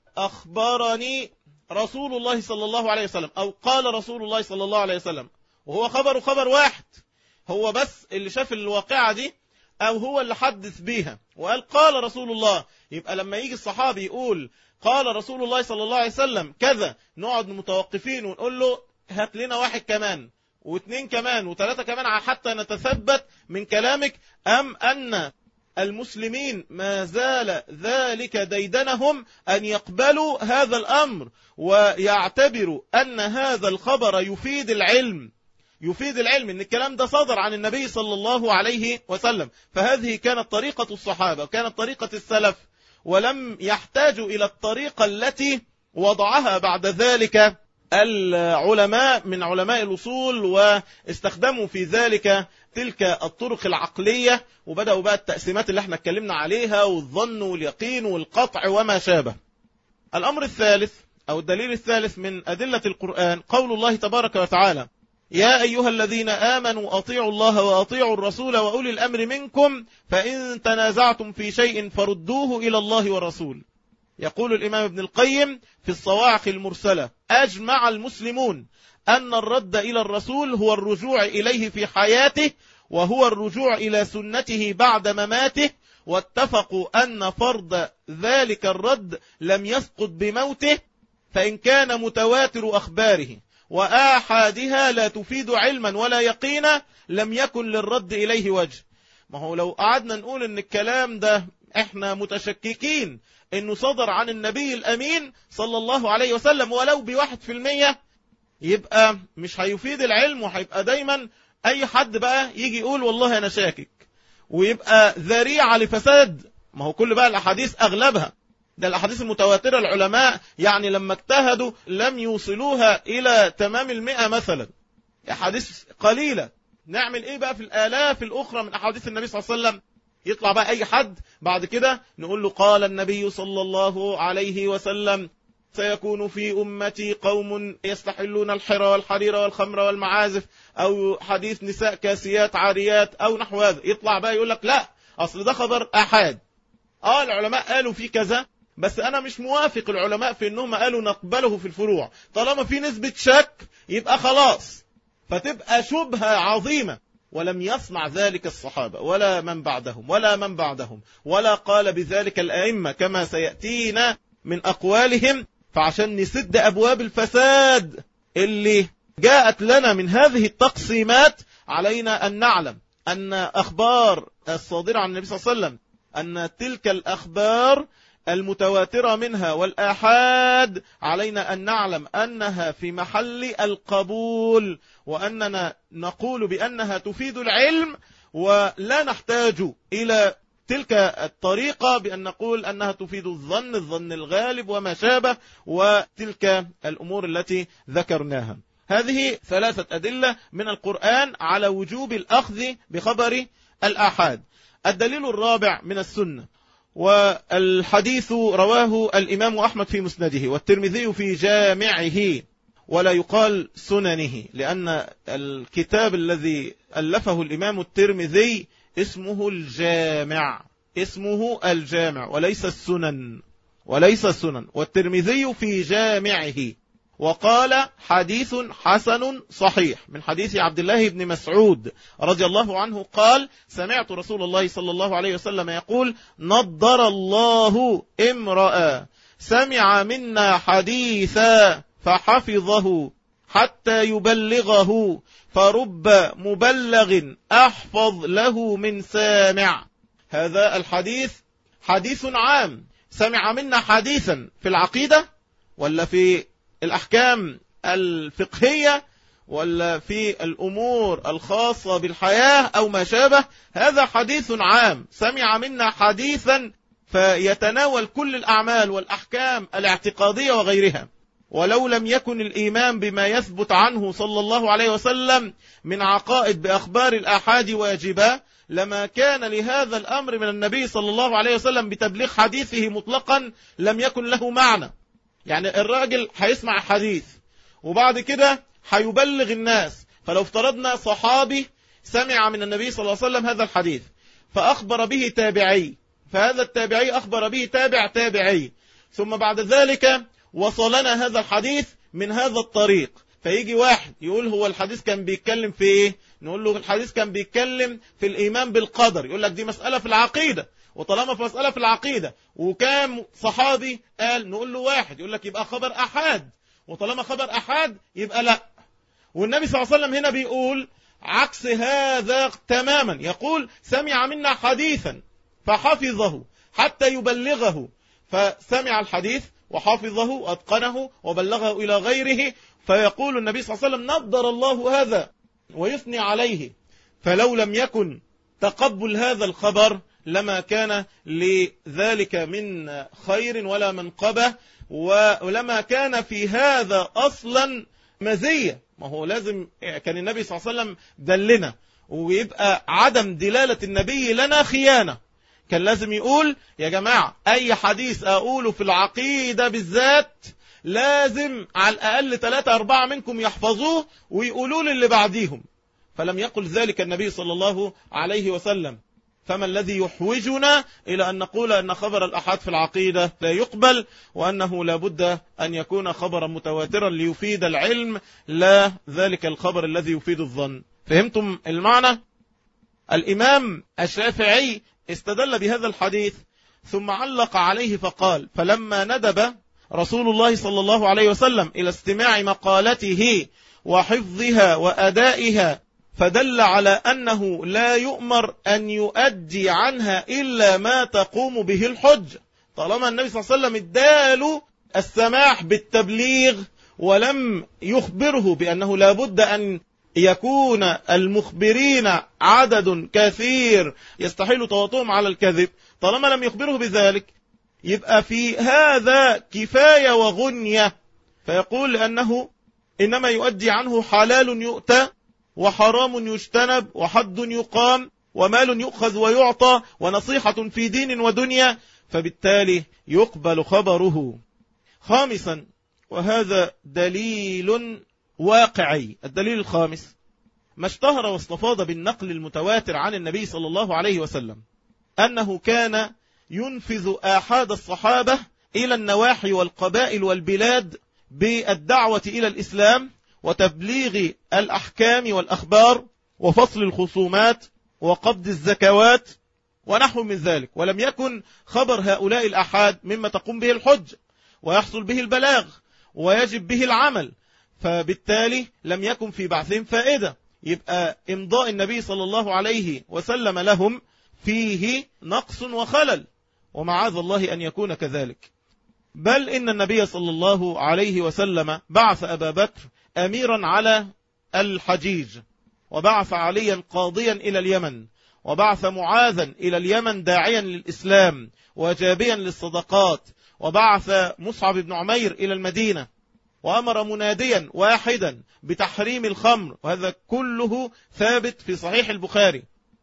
أخبرني رسول الله صلى الله عليه وسلم أو قال رسول الله صلى الله عليه وسلم، وهو خبر خبر واحد، هو بس اللي شاف الواقعة دي أو هو اللي حدث بيها وقال قال رسول الله. يبقى لما يجي الصحابي يقول قال رسول الله صلى الله عليه وسلم كذا، نقعد متوقفين ونقول له هات لنا واحد كمان واثنين كمان وثلاثة كمان حتى نتثبت من كلامك، أم أن المسلمين ما زال ذلك ديدنهم أن يقبلوا هذا الأمر ويعتبروا أن هذا الخبر يفيد العلم، يفيد العلم ان الكلام ده صدر عن النبي صلى الله عليه وسلم. فهذه كانت طريقة الصحابة وكانت طريقة السلف، ولم يحتاجوا إلى الطريقة التي وضعها بعد ذلك العلماء من علماء الأصول، واستخدموا في ذلك تلك الطرق العقلية، وبدأوا بقى التقسيمات اللي احنا اتكلمنا عليها والظن واليقين والقطع وما شابه. الأمر الثالث أو الدليل الثالث من أدلة القرآن قول الله تبارك وتعالى يا أيها الذين آمنوا أطيعوا الله وأطيعوا الرسول وأولي الأمر منكم فإن تنازعتم في شيء فردوه إلى الله والرسول. يقول الإمام ابن القيم في الصواعق المرسلة أجمع المسلمون أن الرد إلى الرسول هو الرجوع إليه في حياته، وهو الرجوع إلى سنته بعد مماته، واتفقوا أن فرض ذلك الرد لم يسقط بموته، فإن كان متواتر أخباره وآحادها لا تفيد علما ولا يقينا لم يكن للرد إليه وجه. ما هو لو قعدنا نقول ان الكلام ده احنا متشككين انه صدر عن النبي الامين صلى الله عليه وسلم ولو بواحد في المية، يبقى مش هيفيد العلم، وهيبقى دايما اي حد بقى يجي يقول والله انا شاكك، ويبقى ذريعة لفساد. ما هو كل بقى الاحاديث اغلبها ده الاحاديث المتواترة، العلماء يعني لما اجتهدوا لم يوصلوها الى تمام المئة مثلا، احاديث قليلة. نعمل ايه بقى في الالاف الاخرى من احاديث النبي صلى الله عليه وسلم؟ يطلع بقى اي حد بعد كده نقول له قال النبي صلى الله عليه وسلم سيكون في امتي قوم يستحلون الحرى والحرير والخمر والمعازف، او حديث نساء كاسيات عاريات او نحو هذا. يطلع بقى يقول لك لا اصل ده خبر احاد، اه العلماء قالوا فيه كذا بس انا مش موافق العلماء في انهم قالوا نقبله في الفروع. طالما في نسبة شك يبقى خلاص، فتبقى شبهة عظيمة. ولم يصنع ذلك الصحابة ولا من بعدهم ولا من بعدهم، ولا قال بذلك الأئمة كما سيأتينا من أقوالهم. فعشان نسد أبواب الفساد اللي جاءت لنا من هذه التقسيمات علينا أن نعلم أن أخبار الصادرة عن النبي صلى الله عليه وسلم أن تلك الأخبار المتواترة منها والآحاد علينا أن نعلم أنها في محل القبول، وأننا نقول بأنها تفيد العلم، ولا نحتاج إلى تلك الطريقة بأن نقول أنها تفيد الظن الظن الغالب وما شابه، وتلك الأمور التي ذكرناها. هذه ثلاثة أدلة من القرآن على وجوب الأخذ بخبر الآحاد. الدليل الرابع من السنة، والحديث رواه الإمام أحمد في مسنده والترمذي في جامعه، ولا يقال سننه، لأن الكتاب الذي ألفه الإمام الترمذي اسمه الجامع، اسمه الجامع وليس السنن، وليس السنن، والترمذي في جامعه. وقال حديث حسن صحيح من حديث عبد الله بن مسعود رضي الله عنه قال سمعت رسول الله صلى الله عليه وسلم يقول نضر الله امرأ سمع منا حديثا فحفظه حتى يبلغه فرب مبلغ أحفظ له من سامع. هذا الحديث حديث عام، سمع منا حديثا في العقيدة ولا في الأحكام الفقهية ولا في الأمور الخاصة بالحياة أو ما شابه، هذا حديث عام سمع منا حديثا فيتناول كل الأعمال والأحكام الاعتقادية وغيرها. ولو لم يكن الإيمان بما يثبت عنه صلى الله عليه وسلم من عقائد بأخبار الآحاد واجبا، لما كان لهذا الأمر من النبي صلى الله عليه وسلم بتبليغ حديثه مطلقا لم يكن له معنى. يعني الراجل هيسمع حديث وبعد كده هيبلغ الناس، فلو افترضنا صحابي سمع من النبي صلى الله عليه وسلم هذا الحديث فأخبر به تابعي، فهذا التابعي أخبر به تابع تابعي، ثم بعد ذلك وصلنا هذا الحديث من هذا الطريق، فيجي واحد يقول هو الحديث كان بيتكلم في ايه؟ نقول له الحديث كان بيتكلم في الإيمان بالقدر، يقول لك دي مسألة في العقيدة، وطالما في مسألة في العقيدة وكام صحابي قال، نقول له واحد، يقول لك يبقى خبر أحاد، وطالما خبر أحاد يبقى لا. والنبي صلى الله عليه وسلم هنا بيقول عكس هذا تماما، يقول سمع منا حديثا فحفظه حتى يبلغه، فسمع الحديث وحفظه وأتقنه وبلغه إلى غيره، فيقول النبي صلى الله عليه وسلم نضر الله هذا ويثني عليه. فلو لم يكن تقبل هذا الخبر لما كان لذلك من خير ولا منقبة، ولما كان في هذا أصلا مزية. ما هو لازم كان النبي صلى الله عليه وسلم دلنا، ويبقى عدم دلالة النبي لنا خيانة. كان لازم يقول يا جماعة أي حديث أقوله في العقيدة بالذات لازم على الأقل ثلاثة أربعة منكم يحفظوه ويقولوا للي بعديهم، فلم يقل ذلك النبي صلى الله عليه وسلم. فما الذي يحوجنا إلى أن نقول أن خبر الأحاد في العقيدة لا يقبل، وأنه لا بد أن يكون خبرا متواترا ليفيد العلم، لا ذلك الخبر الذي يفيد الظن. فهمتم المعنى؟ الإمام الشافعي استدل بهذا الحديث ثم علق عليه فقال فلما ندب رسول الله صلى الله عليه وسلم إلى استماع مقالته وحفظها وأدائها، فدل على أنه لا يؤمر أن يؤدي عنها إلا ما تقوم به الحجة. طالما النبي صلى الله عليه وسلم اداله السماح بالتبليغ ولم يخبره بأنه لا بد أن يكون المخبرين عدد كثير يستحيل تواطؤهم على الكذب، طالما لم يخبره بذلك يبقى في هذا كفاية وغنية. فيقول لأنه إنما يؤدي عنه حلال يؤتى وحرام يجتنب وحد يقام ومال يؤخذ ويعطى ونصيحة في دين ودنيا، فبالتالي يقبل خبره. خامسا، وهذا دليل واقعي، الدليل الخامس ما اشتهر واستفاض بالنقل المتواتر عن النبي صلى الله عليه وسلم أنه كان ينفذ آحاد الصحابة إلى النواحي والقبائل والبلاد بالدعوة إلى الإسلام وتبليغ الأحكام والأخبار وفصل الخصومات وقبض الزكوات ونحو من ذلك. ولم يكن خبر هؤلاء الآحاد مما تقوم به الحج ويحصل به البلاغ ويجب به العمل، فبالتالي لم يكن في بعثهم فائدة. يبقى إمضاء النبي صلى الله عليه وسلم لهم فيه نقص وخلل، ومعاذ الله أن يكون كذلك. بل إن النبي صلى الله عليه وسلم بعث أبا بكر أميرا على الحجيج، وبعث عليا قاضيا إلى اليمن، وبعث معاذا إلى اليمن داعيا للإسلام وجابيا للصدقات، وبعث مصعب بن عمير إلى المدينة، وأمر مناديا واحدا بتحريم الخمر، وهذا كله ثابت في صحيح البخاري،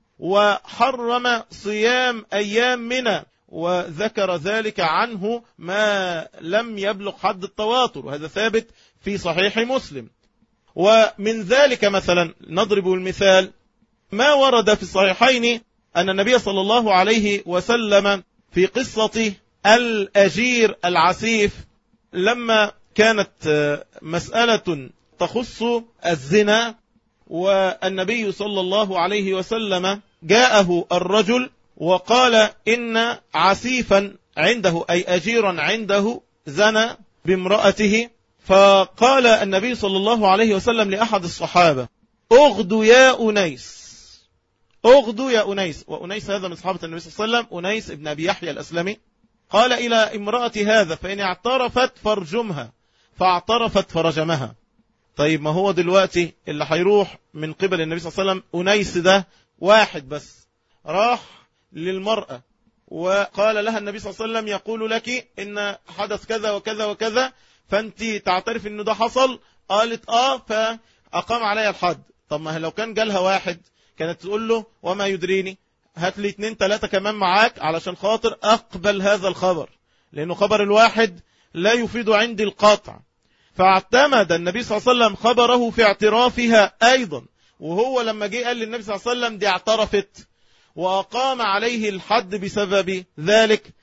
وحرم صيام أيام منى، وذكر ذلك عنه ما لم يبلغ حد التواتر، وهذا ثابت في صحيح مسلم. ومن ذلك مثلا نضرب المثال ما ورد في الصحيحين أن النبي صلى الله عليه وسلم في قصة الأجير العسيف لما كانت مسألة تخص الزنا، والنبي صلى الله عليه وسلم جاءه الرجل وقال إن عسيفا عنده أي أجيرا عنده زنى بامرأته، فقال النبي صلى الله عليه وسلم لأحد الصحابة أغدو يا أنيس، أغدو يا أنيس. وأنيس هذا من صحابة النبي صلى الله عليه وسلم، أنيس ابن أبي يحيى الأسلمي. قال إلى امرأة هذا فإن اعترفت فرجمها، فاعترفت فرجمها. طيب ما هو دلوقتي اللي هيروح من قبل النبي صلى الله عليه وسلم أنيس ده واحد بس، راح للمرأة وقال لها النبي صلى الله عليه وسلم يقول لك إن حدث كذا وكذا وكذا، فأنت تعترف إنه ده حصل؟ قالت آه، فأقام عليها الحد. طب ما لو كان جالها واحد كانت تقول له وما يدريني، هات لي اتنين تلاتة كمان معاك علشان خاطر أقبل هذا الخبر، لأنه خبر الواحد لا يفيد عندي القاطع. فاعتمد النبي صلى الله عليه وسلم خبره في اعترافها أيضا، وهو لما جه قال للنبي صلى الله عليه وسلم دي اعترفت وأقام عليه الحد بسبب ذلك،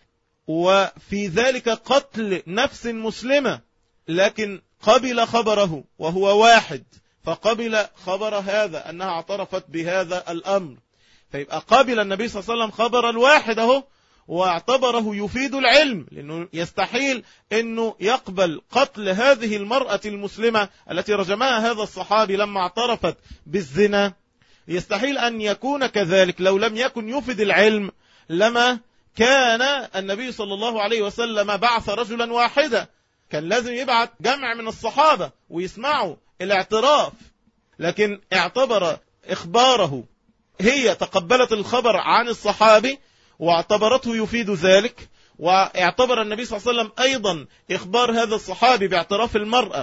وفي ذلك قتل نفس مسلمة، لكن قبل خبره وهو واحد، فقبل خبر هذا أنها اعترفت بهذا الأمر. فيبقى قبل النبي صلى الله عليه وسلم خبر الواحد اهو، واعتبره يفيد العلم، لأنه يستحيل أنه يقبل قتل هذه المرأة المسلمة التي رجمها هذا الصحابي لما اعترفت بالزنا. يستحيل أن يكون كذلك. لو لم يكن يفيد العلم لما كان النبي صلى الله عليه وسلم بعث رجلا واحدا، كان لازم يبعث جمع من الصحابة ويسمعوا الاعتراف، لكن اعتبر إخباره، هي تقبلت الخبر عن الصحابي واعتبرته يفيد ذلك، واعتبر النبي صلى الله عليه وسلم أيضا إخبار هذا الصحابي باعتراف المرأة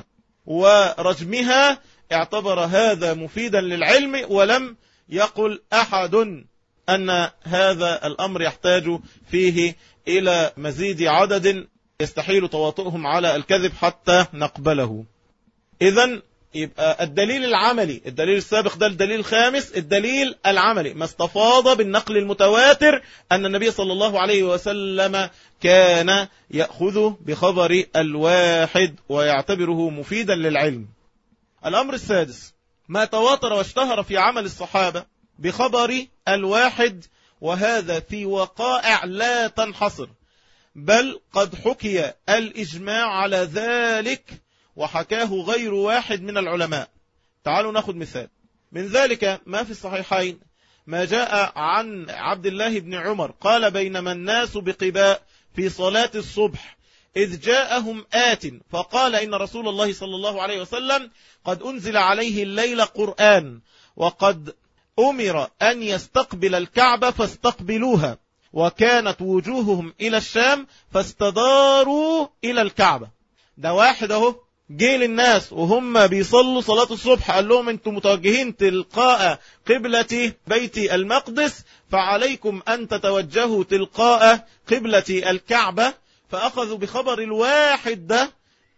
ورجمها، اعتبر هذا مفيدا للعلم، ولم يقل أحد أن هذا الأمر يحتاج فيه إلى مزيد عدد يستحيل تواطؤهم على الكذب حتى نقبله. إذن يبقى الدليل العملي، الدليل السابق ده الدليل الخامس، الدليل العملي ما استفاض بالنقل المتواتر أن النبي صلى الله عليه وسلم كان يأخذ بخبر الواحد ويعتبره مفيدا للعلم. الأمر السادس ما تواتر واشتهر في عمل الصحابة بخبر الواحد، وهذا في وقائع لا تنحصر، بل قد حكي الإجماع على ذلك وحكاه غير واحد من العلماء. تعالوا ناخذ مثال من ذلك. ما في الصحيحين ما جاء عن عبد الله بن عمر قال بينما الناس بقباء في صلاة الصبح إذ جاءهم آت فقال إن رسول الله صلى الله عليه وسلم قد أنزل عليه الليل قرآن وقد أمر أن يستقبل الكعبة فاستقبلوها، وكانت وجوههم إلى الشام فاستداروا إلى الكعبة. ده واحد اهو جه للناس وهم بيصلوا صلاة الصبح قال لهم انتم متوجهين تلقاء قبلة بيت المقدس، فعليكم أن تتوجهوا تلقاء قبلة الكعبة. فأخذوا بخبر الواحد ده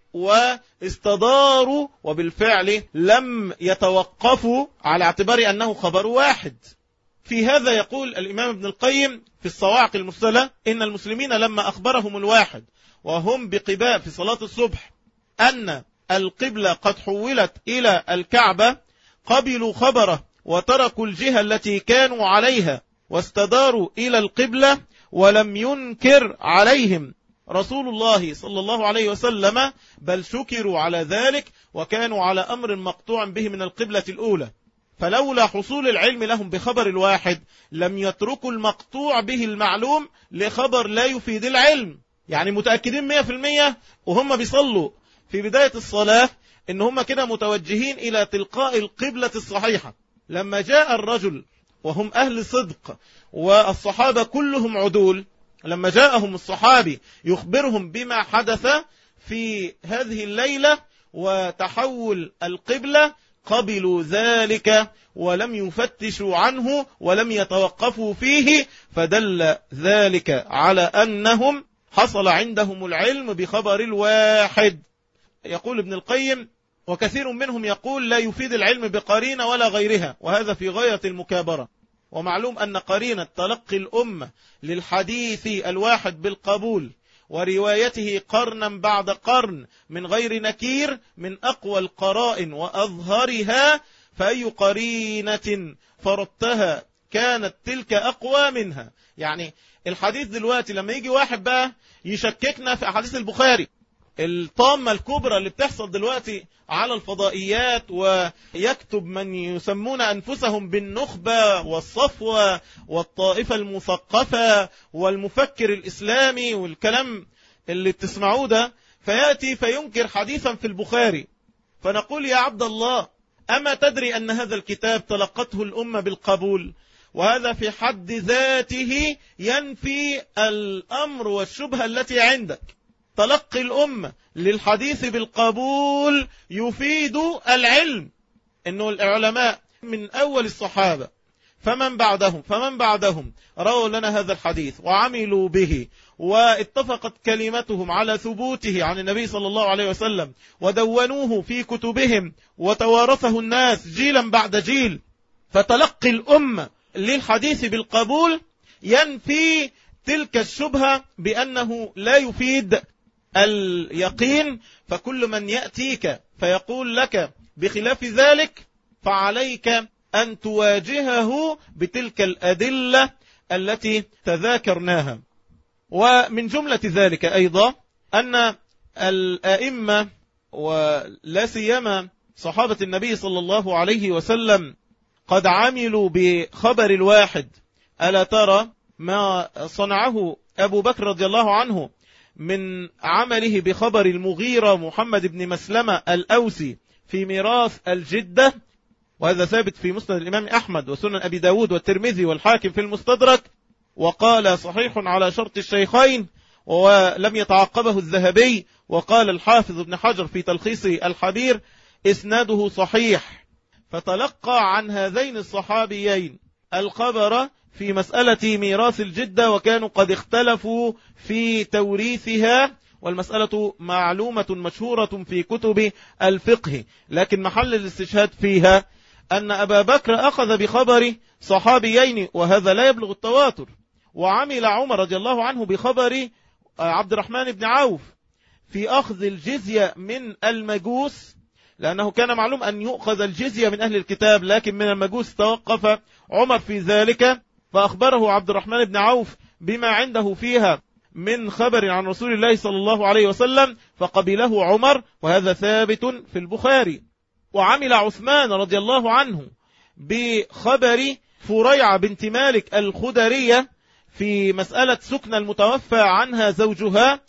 واستداروا، وبالفعل لم يتوقفوا على اعتبار أنه خبر واحد. في هذا يقول الإمام ابن القيم في الصواعق المرسلة إن المسلمين لما أخبرهم الواحد وهم بقباء في صلاة الصبح أن القبلة قد حولت إلى الكعبة قبلوا خبره وتركوا الجهة التي كانوا عليها واستداروا إلى القبلة، ولم ينكر عليهم رسول الله صلى الله عليه وسلم، بل شكروا على ذلك وكانوا على أمر مقطوع به من القبلة الأولى. فلولا حصول العلم لهم بخبر الواحد لم يتركوا المقطوع به المعلوم لخبر لا يفيد العلم. يعني متأكدين مئة في المئة وهم بيصلوا في بداية الصلاة إن هم كده متوجهين إلى تلقاء القبلة الصحيحة. لما جاء الرجل وهم أهل صدق والصحابة كلهم عدول، لما جاءهم الصحابي يخبرهم بما حدث في هذه الليلة وتحول القبلة قبلوا ذلك ولم يفتشوا عنه ولم يتوقفوا فيه، فدل ذلك على أنهم حصل عندهم العلم بخبر الواحد. يقول ابن القيم وكثير منهم يقول لا يفيد العلم بقرينة ولا غيرها، وهذا في غاية المكابرة. ومعلوم أن قرينة تلقي الأمة للحديث الواحد بالقبول وروايته قرنا بعد قرن من غير نكير من أقوى القرائن وأظهرها، فأي قرينة فرضتها كانت تلك أقوى منها. يعني الحديث دلوقتي لما يجي واحد بقى يشككنا في أحاديث البخاري، الطامة الكبرى اللي بتحصل دلوقتي على الفضائيات، ويكتب من يسمون أنفسهم بالنخبة والصفوة والطائفة المثقفة والمفكر الإسلامي والكلام اللي بتسمعوه ده، فيأتي فينكر حديثا في البخاري فنقول يا عبد الله أما تدري أن هذا الكتاب تلقته الأمة بالقبول؟ وهذا في حد ذاته ينفي الأمر والشبهة التي عندك. تلقي الأمة للحديث بالقبول يفيد العلم، إنه العلماء من أول الصحابة فمن بعدهم فمن بعدهم رأوا لنا هذا الحديث وعملوا به، واتفقت كلمتهم على ثبوته عن النبي صلى الله عليه وسلم، ودونوه في كتبهم وتوارثه الناس جيلا بعد جيل. فتلقي الأمة للحديث بالقبول ينفي تلك الشبهة بأنه لا يفيد اليقين. فكل من يأتيك فيقول لك بخلاف ذلك فعليك أن تواجهه بتلك الأدلة التي تذاكرناها. ومن جملة ذلك أيضا أن الأئمة ولا سيما صحابة النبي صلى الله عليه وسلم قد عملوا بخبر الواحد. ألا ترى ما صنعه أبو بكر رضي الله عنه من عمله بخبر المغيرة محمد بن مسلمة الأوسي في ميراث الجدة، وهذا ثابت في مسند الإمام أحمد وسنن أبي داود والترمذي والحاكم في المستدرك، وقال صحيح على شرط الشيخين ولم يتعقبه الذهبي، وقال الحافظ ابن حجر في تلخيص الحبير إسناده صحيح. فتلقى عن هذين الصحابيين الخبر في مسألة ميراث الجدة، وكانوا قد اختلفوا في توريثها، والمسألة معلومة مشهورة في كتب الفقه، لكن محل الاستشهاد فيها أن أبا بكر أخذ بخبر صحابيين وهذا لا يبلغ التواتر، وعمل عمر رضي الله عنه بخبر عبد الرحمن بن عوف في أخذ الجزية من المجوس، لأنه كان معلوم أن يؤخذ الجزية من أهل الكتاب، لكن من المجوس توقف عمر في ذلك، فأخبره عبد الرحمن بن عوف بما عنده فيها من خبر عن رسول الله صلى الله عليه وسلم، فقبله عمر، وهذا ثابت في البخاري. وعمل عثمان رضي الله عنه بخبر فريعة بنت مالك الخدرية في مسألة سكن المتوفى عنها زوجها،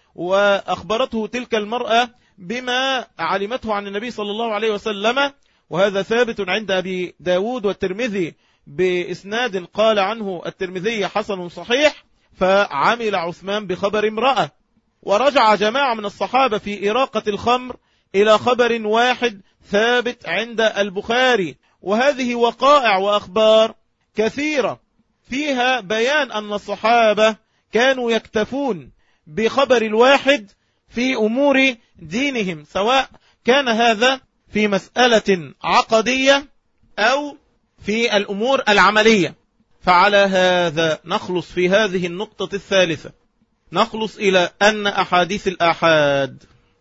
وأخبرته تلك المرأة بما علمته عن النبي صلى الله عليه وسلم، وهذا ثابت عند أبي داود والترمذي بإسناد قال عنه الترمذي حسن صحيح. فعمل عثمان بخبر امرأة. ورجع جماعة من الصحابة في إراقة الخمر إلى خبر واحد ثابت عند البخاري، وهذه وقائع وأخبار كثيرة فيها بيان أن الصحابة كانوا يكتفون بخبر الواحد في أمور دينهم، سواء كان هذا في مسألة عقدية أو في الأمور العملية. فعلى هذا نخلص في هذه النقطة الثالثة، نخلص إلى أن أحاديث الآحاد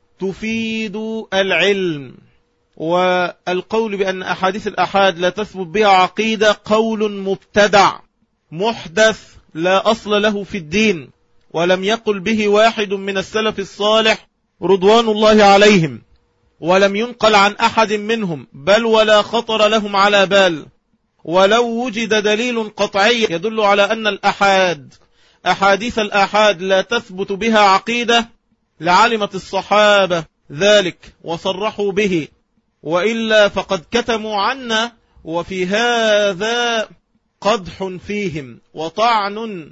تفيد العلم، والقول بأن أحاديث الآحاد لا تثبت بها عقيدة قول مبتدع محدث لا أصل له في الدين، ولم يقل به واحد من السلف الصالح رضوان الله عليهم، ولم ينقل عن أحد منهم، بل ولا خطر لهم على بال. ولو وجد دليل قطعي يدل على أن الأحاد أحاديث الآحاد لا تثبت بها عقيدة لعلمت الصحابة ذلك وصرحوا به، وإلا فقد كتموا عنا، وفي هذا قدح فيهم وطعن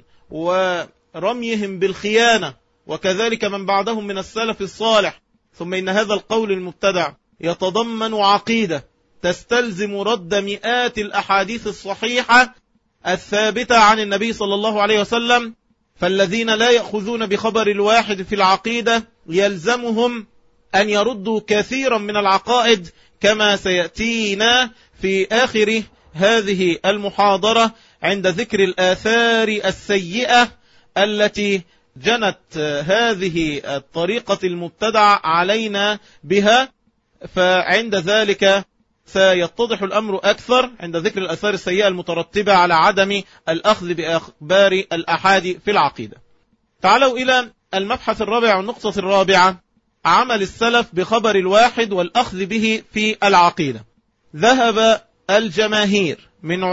ورميهم بالخيانة، وكذلك من بعدهم من السلف الصالح. ثم إن هذا القول المبتدع يتضمن عقيدة تستلزم رد مئات الأحاديث الصحيحة الثابتة عن النبي صلى الله عليه وسلم. فالذين لا يأخذون بخبر الواحد في العقيدة يلزمهم أن يردوا كثيرا من العقائد، كما سيأتينا في آخر هذه المحاضرة عند ذكر الآثار السيئة التي جنت هذه الطريقة المبتدعة علينا بها. فعند ذلك سيتضح الأمر أكثر عند ذكر الآثار السيئة المترتبة على عدم الأخذ بأخبار الأحاد في العقيدة. تعالوا إلى المبحث الرابع والنقطة الرابعة، عمل السلف بخبر الواحد والأخذ به في العقيدة. ذهب الجماهير من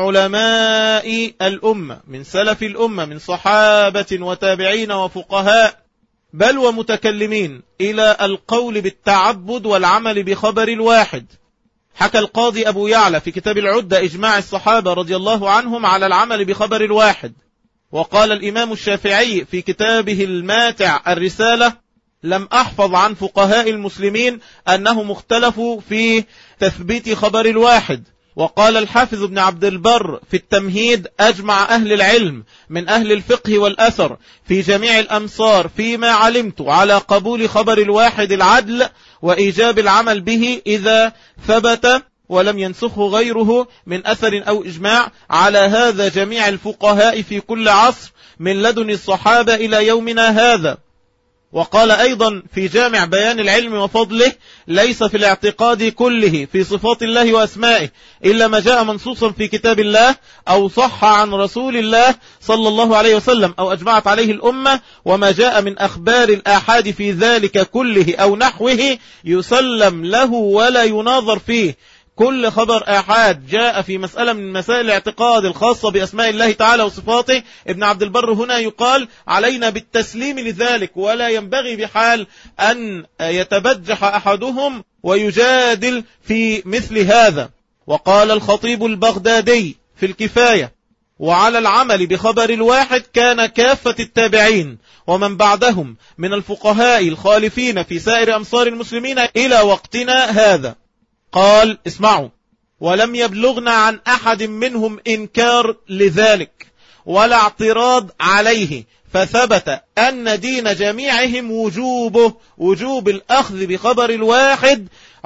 علماء الأمة من سلف الأمة من صحابة وتابعين وفقهاء بل ومتكلمين إلى القول بالتعبد والعمل بخبر الواحد. حكى القاضي أبو يعلى في كتاب العدة إجماع الصحابة رضي الله عنهم على العمل بخبر الواحد. وقال الإمام الشافعي في كتابه الماتع الرسالة: لم أحفظ عن فقهاء المسلمين أنهم اختلفوا في تثبيت خبر الواحد. وقال الحافظ ابن عبد البر في التمهيد: أجمع أهل العلم من أهل الفقه والأثر في جميع الأمصار فيما علمت على قبول خبر الواحد العدل وإيجاب العمل به إذا ثبت ولم ينسخه غيره من أثر أو إجماع. على هذا جميع الفقهاء في كل عصر من لدن الصحابة إلى يومنا هذا. وقال أيضا في جامع بيان العلم وفضله: ليس في الاعتقاد كله في صفات الله وأسمائه إلا ما جاء منصوصا في كتاب الله أو صح عن رسول الله صلى الله عليه وسلم أو أجمعت عليه الأمة، وما جاء من أخبار الآحاد في ذلك كله أو نحوه يسلم له ولا يناظر فيه. كل خبر آحاد جاء في مسألة من مسائل الاعتقاد الخاصة بأسماء الله تعالى وصفاته، ابن عبد البر هنا يقال علينا بالتسليم لذلك، ولا ينبغي بحال أن يتبجح أحدهم ويجادل في مثل هذا. وقال الخطيب البغدادي في الكفاية: وعلى العمل بخبر الواحد كان كافة التابعين ومن بعدهم من الفقهاء الخالفين في سائر أمصار المسلمين إلى وقتنا هذا. قال: اسمعوا: ولم يبلغنا عن أحد منهم إنكار لذلك ولا اعتراض عليه، فثبت أن دين جميعهم وجوبه وجوب الأخذ بخبر الواحد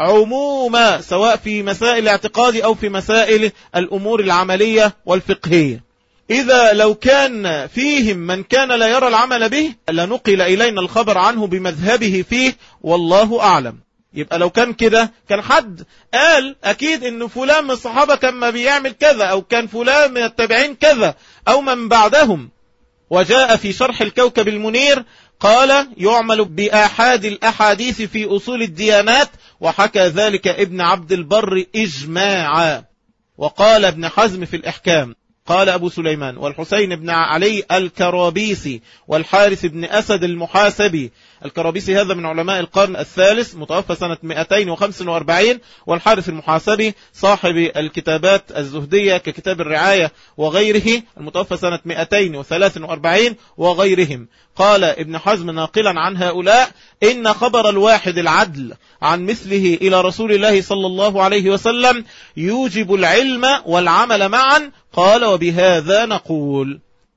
عموما، سواء في مسائل الاعتقاد أو في مسائل الأمور العملية والفقهية. إذا لو كان فيهم من كان لا يرى العمل به لنقل إلينا الخبر عنه بمذهبه فيه، والله أعلم. يبقى لو كان كده كان حد قال أكيد إن فلان من الصحابة كان ما بيعمل كذا، أو كان فلان من التابعين كذا، أو من بعدهم. وجاء في شرح الكوكب المنير قال: يعمل بآحاد الأحاديث في أصول الديانات، وحكى ذلك ابن عبد البر إجماعا. وقال ابن حزم في الإحكام: قال أبو سليمان والحسين بن علي الكرابيسي والحارث بن أسد المحاسبي. الكرابيسي هذا من علماء القرن الثالث متوفى سنة مئتين وخمسة وأربعين، والحارث المحاسبي صاحب الكتابات الزهدية ككتاب الرعاية وغيره المتوفى سنة مئتين وثلاثة وأربعين وغيرهم. قال ابن حزم ناقلا عن هؤلاء: إن خبر الواحد العدل عن مثله إلى رسول الله صلى الله عليه وسلم يوجب العلم والعمل معا. قال: وبهذا نقول.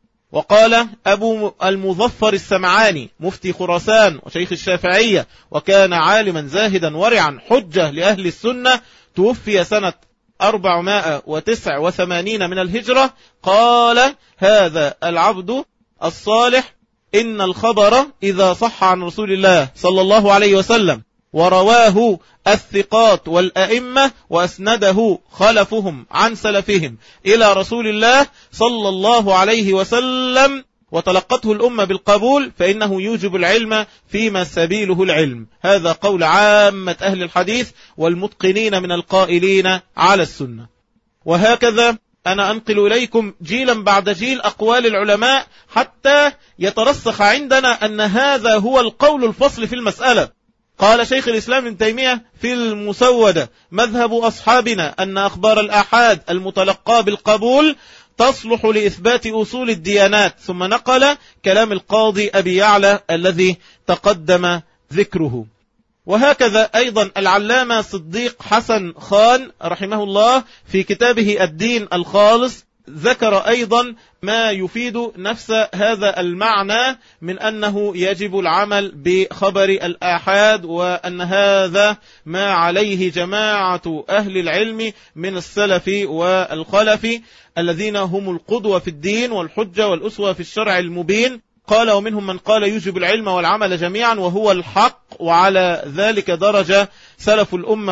وقال أبو المظفر السمعاني مفتي خراسان وشيخ الشافعية، وكان عالما زاهدا ورعا حجة لأهل السنة، توفي سنة أربعمائة وتسعة وثمانين من الهجرة. قال: هذا العبد الصالح إن الخبر إذا صح عن رسول الله صلى الله عليه وسلم ورواه الثقات والأئمة وأسنده خلفهم عن سلفهم إلى رسول الله صلى الله عليه وسلم وتلقته الأمة بالقبول، فإنه يوجب العلم فيما سبيله العلم. هذا قول عامة أهل الحديث والمتقنين من القائلين على السنة. وهكذا أنا أنقل إليكم جيلا بعد جيل أقوال العلماء حتى يترسخ عندنا أن هذا هو القول الفصل في المسألة. قال شيخ الإسلام ابن تيمية في المسودة: مذهب أصحابنا أن أخبار الآحاد المتلقى بالقبول تصلح لإثبات أصول الديانات. ثم نقل كلام القاضي أبي يعلى الذي تقدم ذكره. وهكذا أيضا العلامة صديق حسن خان رحمه الله في كتابه الدين الخالص ذكر أيضا ما يفيد نفس هذا المعنى من أنه يجب العمل بخبر الآحاد، وأن هذا ما عليه جماعة أهل العلم من السلف والخلف الذين هم القدوة في الدين والحجة والأسوة في الشرع المبين. قال: ومنهم من قال يوجب العلم والعمل جميعا وهو الحق، وعلى ذلك درجة سلف الأمة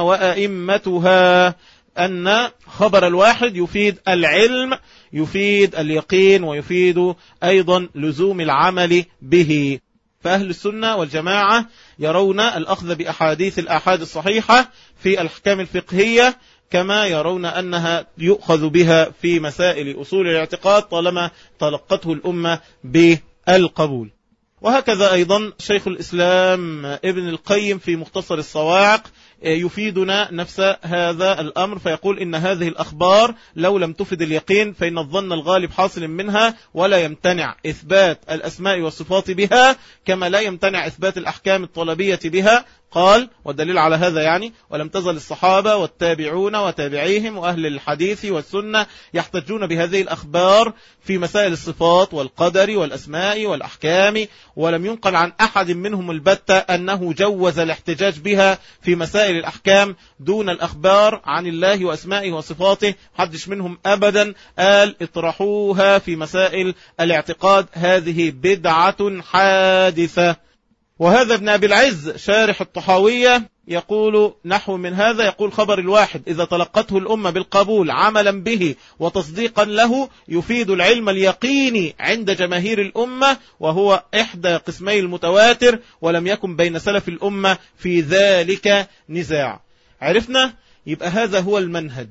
وأئمتها، أن خبر الواحد يفيد العلم، يفيد اليقين، ويفيد أيضا لزوم العمل به. فأهل السنة والجماعة يرون الأخذ بأحاديث الآحاد الصحيحة في الأحكام الفقهية كما يرون أنها يؤخذ بها في مسائل أصول الاعتقاد طالما تلقته الأمة بالقبول. وهكذا أيضا شيخ الإسلام ابن القيم في مختصر الصواعق يفيدنا نفس هذا الأمر، فيقول إن هذه الأخبار لو لم تفد اليقين فإن الظن الغالب حاصل منها، ولا يمتنع إثبات الأسماء والصفات بها كما لا يمتنع إثبات الأحكام الطلبية بها. قال والدليل على هذا يعني ولم تزل الصحابة والتابعون وتابعيهم وأهل الحديث والسنة يحتجون بهذه الأخبار في مسائل الصفات والقدر والأسماء والأحكام، ولم ينقل عن أحد منهم البتة أنه جوز الاحتجاج بها في مسائل الأحكام دون الأخبار عن الله وأسمائه وصفاته. محدش منهم أبدا قال اطرحوها في مسائل الاعتقاد، هذه بدعة حادثة. وهذا ابن أبي العز شارح الطحاوية يقول نحو من هذا، يقول خبر الواحد إذا تلقته الأمة بالقبول عملا به وتصديقا له يفيد العلم اليقيني عند جماهير الأمة، وهو إحدى قسمي المتواتر، ولم يكن بين سلف الأمة في ذلك نزاع. عرفنا؟ يبقى هذا هو المنهج،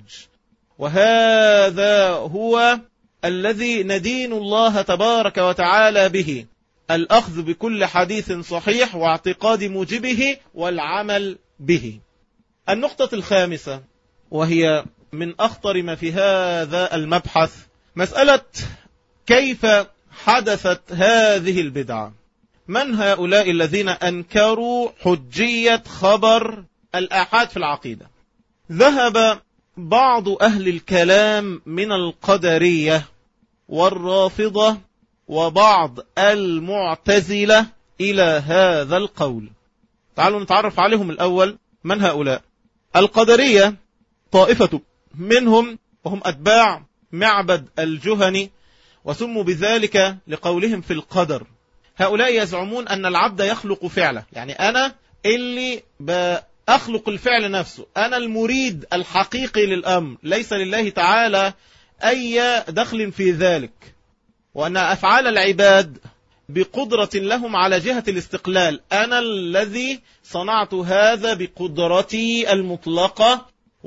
وهذا هو الذي ندين الله تبارك وتعالى به، الأخذ بكل حديث صحيح واعتقاد موجبه والعمل به. النقطة الخامسة وهي من أخطر ما في هذا المبحث، مسألة كيف حدثت هذه البدعة. من هؤلاء الذين أنكروا حجية خبر الآحاد في العقيدة؟ ذهب بعض أهل الكلام من القدرية والرافضة وبعض المعتزلة إلى هذا القول. تعالوا نتعرف عليهم الأول. من هؤلاء؟ القدرية طائفة منهم وهم أتباع معبد الجهني، وسموا بذلك لقولهم في القدر. هؤلاء يزعمون أن العبد يخلق فعله، يعني أنا اللي بأخلق الفعل نفسه، أنا المريد الحقيقي للأمر، ليس لله تعالى أي دخل في ذلك، وأن أفعال العباد بقدرة لهم على جهة الاستقلال، أنا الذي صنعت هذا بقدرتي المطلقة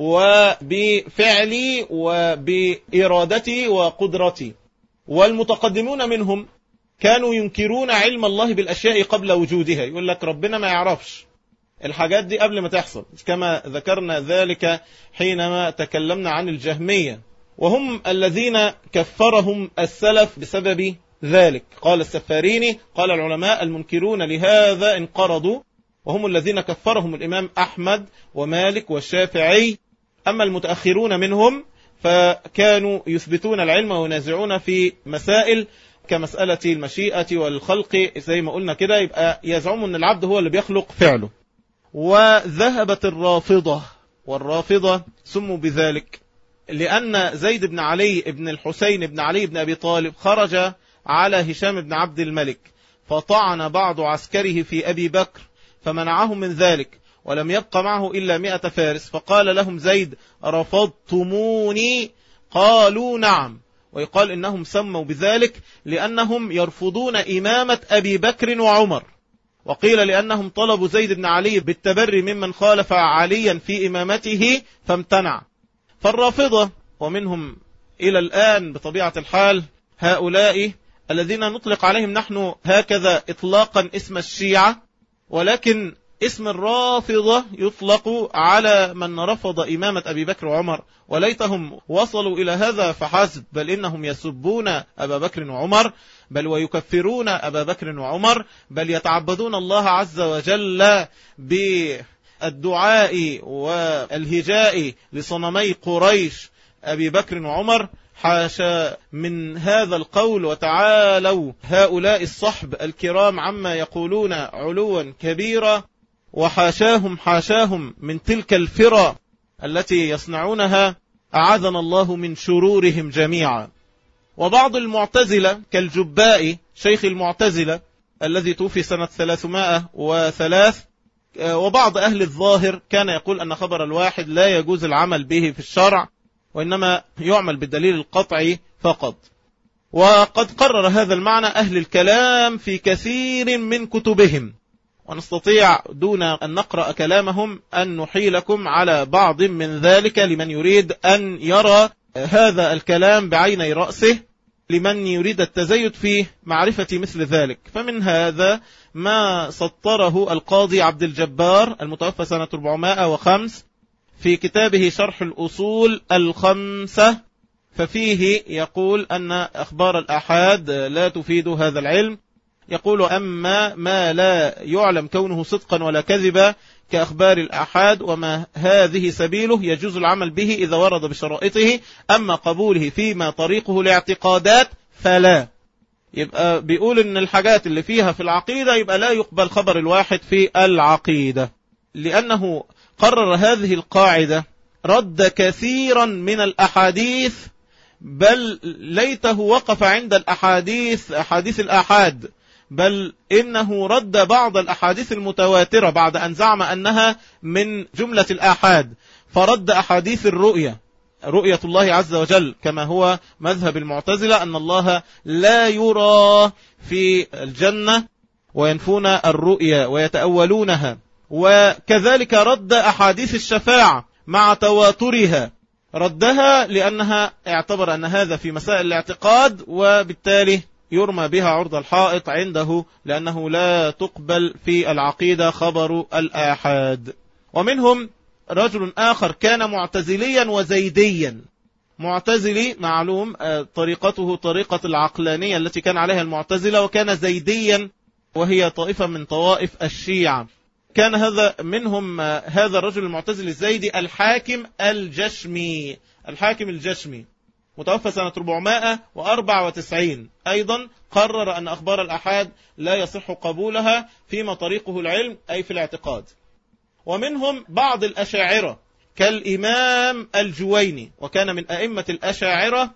وبفعلي وبإرادتي وقدرتي. والمتقدمون منهم كانوا ينكرون علم الله بالأشياء قبل وجودها، يقول لك ربنا ما يعرفش الحاجات دي قبل ما تحصل، كما ذكرنا ذلك حينما تكلمنا عن الجهمية، وهم الذين كفرهم السلف بسبب ذلك. قال السفاريني قال العلماء المنكرون لهذا انقرضوا، وهم الذين كفرهم الإمام أحمد ومالك والشافعي. أما المتأخرون منهم فكانوا يثبتون العلم وينازعون في مسائل كمسألة المشيئة والخلق، زي ما قلنا كده، يبقى يزعمون أن العبد هو اللي بيخلق فعله. وذهبت الرافضة، والرافضة سموا بذلك لأن زيد بن علي بن الحسين بن علي بن أبي طالب خرج على هشام بن عبد الملك، فطعن بعض عسكره في أبي بكر فمنعهم من ذلك، ولم يبق معه إلا مئة فارس، فقال لهم زيد رفضتموني؟ قالوا نعم. ويقال إنهم سموا بذلك لأنهم يرفضون إمامة أبي بكر وعمر، وقيل لأنهم طلبوا زيد بن علي بالتبري ممن خالف عليا في إمامته فامتنع. فالرافضة ومنهم إلى الآن بطبيعة الحال هؤلاء الذين نطلق عليهم نحن هكذا إطلاقا اسم الشيعة، ولكن اسم الرافضة يطلق على من رفض إمامة أبي بكر وعمر. وليتهم وصلوا إلى هذا فحسب، بل إنهم يسبون أبا بكر وعمر، بل ويكفرون أبا بكر وعمر، بل يتعبدون الله عز وجل بالدعاء والهجاء لصنمي قريش أبي بكر وعمر. حاشا من هذا القول، وتعالوا هؤلاء الصحب الكرام عما يقولون علوا كبيرا، وحاشاهم حاشاهم من تلك الفرى التي يصنعونها، أعاذنا الله من شرورهم جميعا. وبعض المعتزلة كالجبائي شيخ المعتزلة الذي توفي سنة ثلاثمائة وثلاث، وبعض أهل الظاهر كان يقول أن خبر الواحد لا يجوز العمل به في الشرع، وإنما يعمل بالدليل القطعي فقط. وقد قرر هذا المعنى أهل الكلام في كثير من كتبهم، ونستطيع دون أن نقرأ كلامهم أن نحيلكم على بعض من ذلك لمن يريد أن يرى هذا الكلام بعيني رأسه. لمن يريد التزيد في معرفة مثل ذلك. فمن هذا ما سطره القاضي عبد الجبار المتوفى سنة أربعمائة وخمسة في كتابه شرح الأصول الخمسة، ففيه يقول أن أخبار الآحاد لا تفيد هذا العلم. يقول: أما ما لا يعلم كونه صدقا ولا كذبا كأخبار الآحاد وما هذه سبيله يجوز العمل به إذا ورد بشرائطه، أما قبوله فيما طريقه لاعتقادات فلا. يبقى بيقول إن الحاجات اللي فيها في العقيدة يبقى لا يقبل خبر الواحد في العقيدة، لأنه قرر هذه القاعدة رد كثيرا من الأحاديث، بل ليته وقف عند الأحاديث أحاديث الآحاد، بل إنه رد بعض الأحاديث المتواترة بعد أن زعم أنها من جملة الآحاد، فرد أحاديث الرؤية، رؤية الله عز وجل، كما هو مذهب المعتزلة أن الله لا يرى في الجنة وينفون الرؤية ويتأولونها. وكذلك رد أحاديث الشفاعة مع تواترها، ردها لأنها اعتبر أن هذا في مسائل الاعتقاد، وبالتالي يرمى بها عرض الحائط عنده، لأنه لا تقبل في العقيدة خبر الآحاد. ومنهم رجل آخر كان معتزليا وزيديا. معتزلي معلوم طريقته طريقة العقلانية التي كان عليها المعتزلة، وكان زيديا وهي طائفة من طوائف الشيعة. كان هذا منهم هذا الرجل المعتزلي الزيدي الحاكم الجشمي. الحاكم الجشمي متوفى سنة أربعمائة وأربعة وتسعين، أيضا قرر أن أخبار الآحاد لا يصح قبولها فيما طريقه العلم أي في الاعتقاد. ومنهم بعض الأشاعرة كالإمام الجويني، وكان من أئمة الأشاعرة،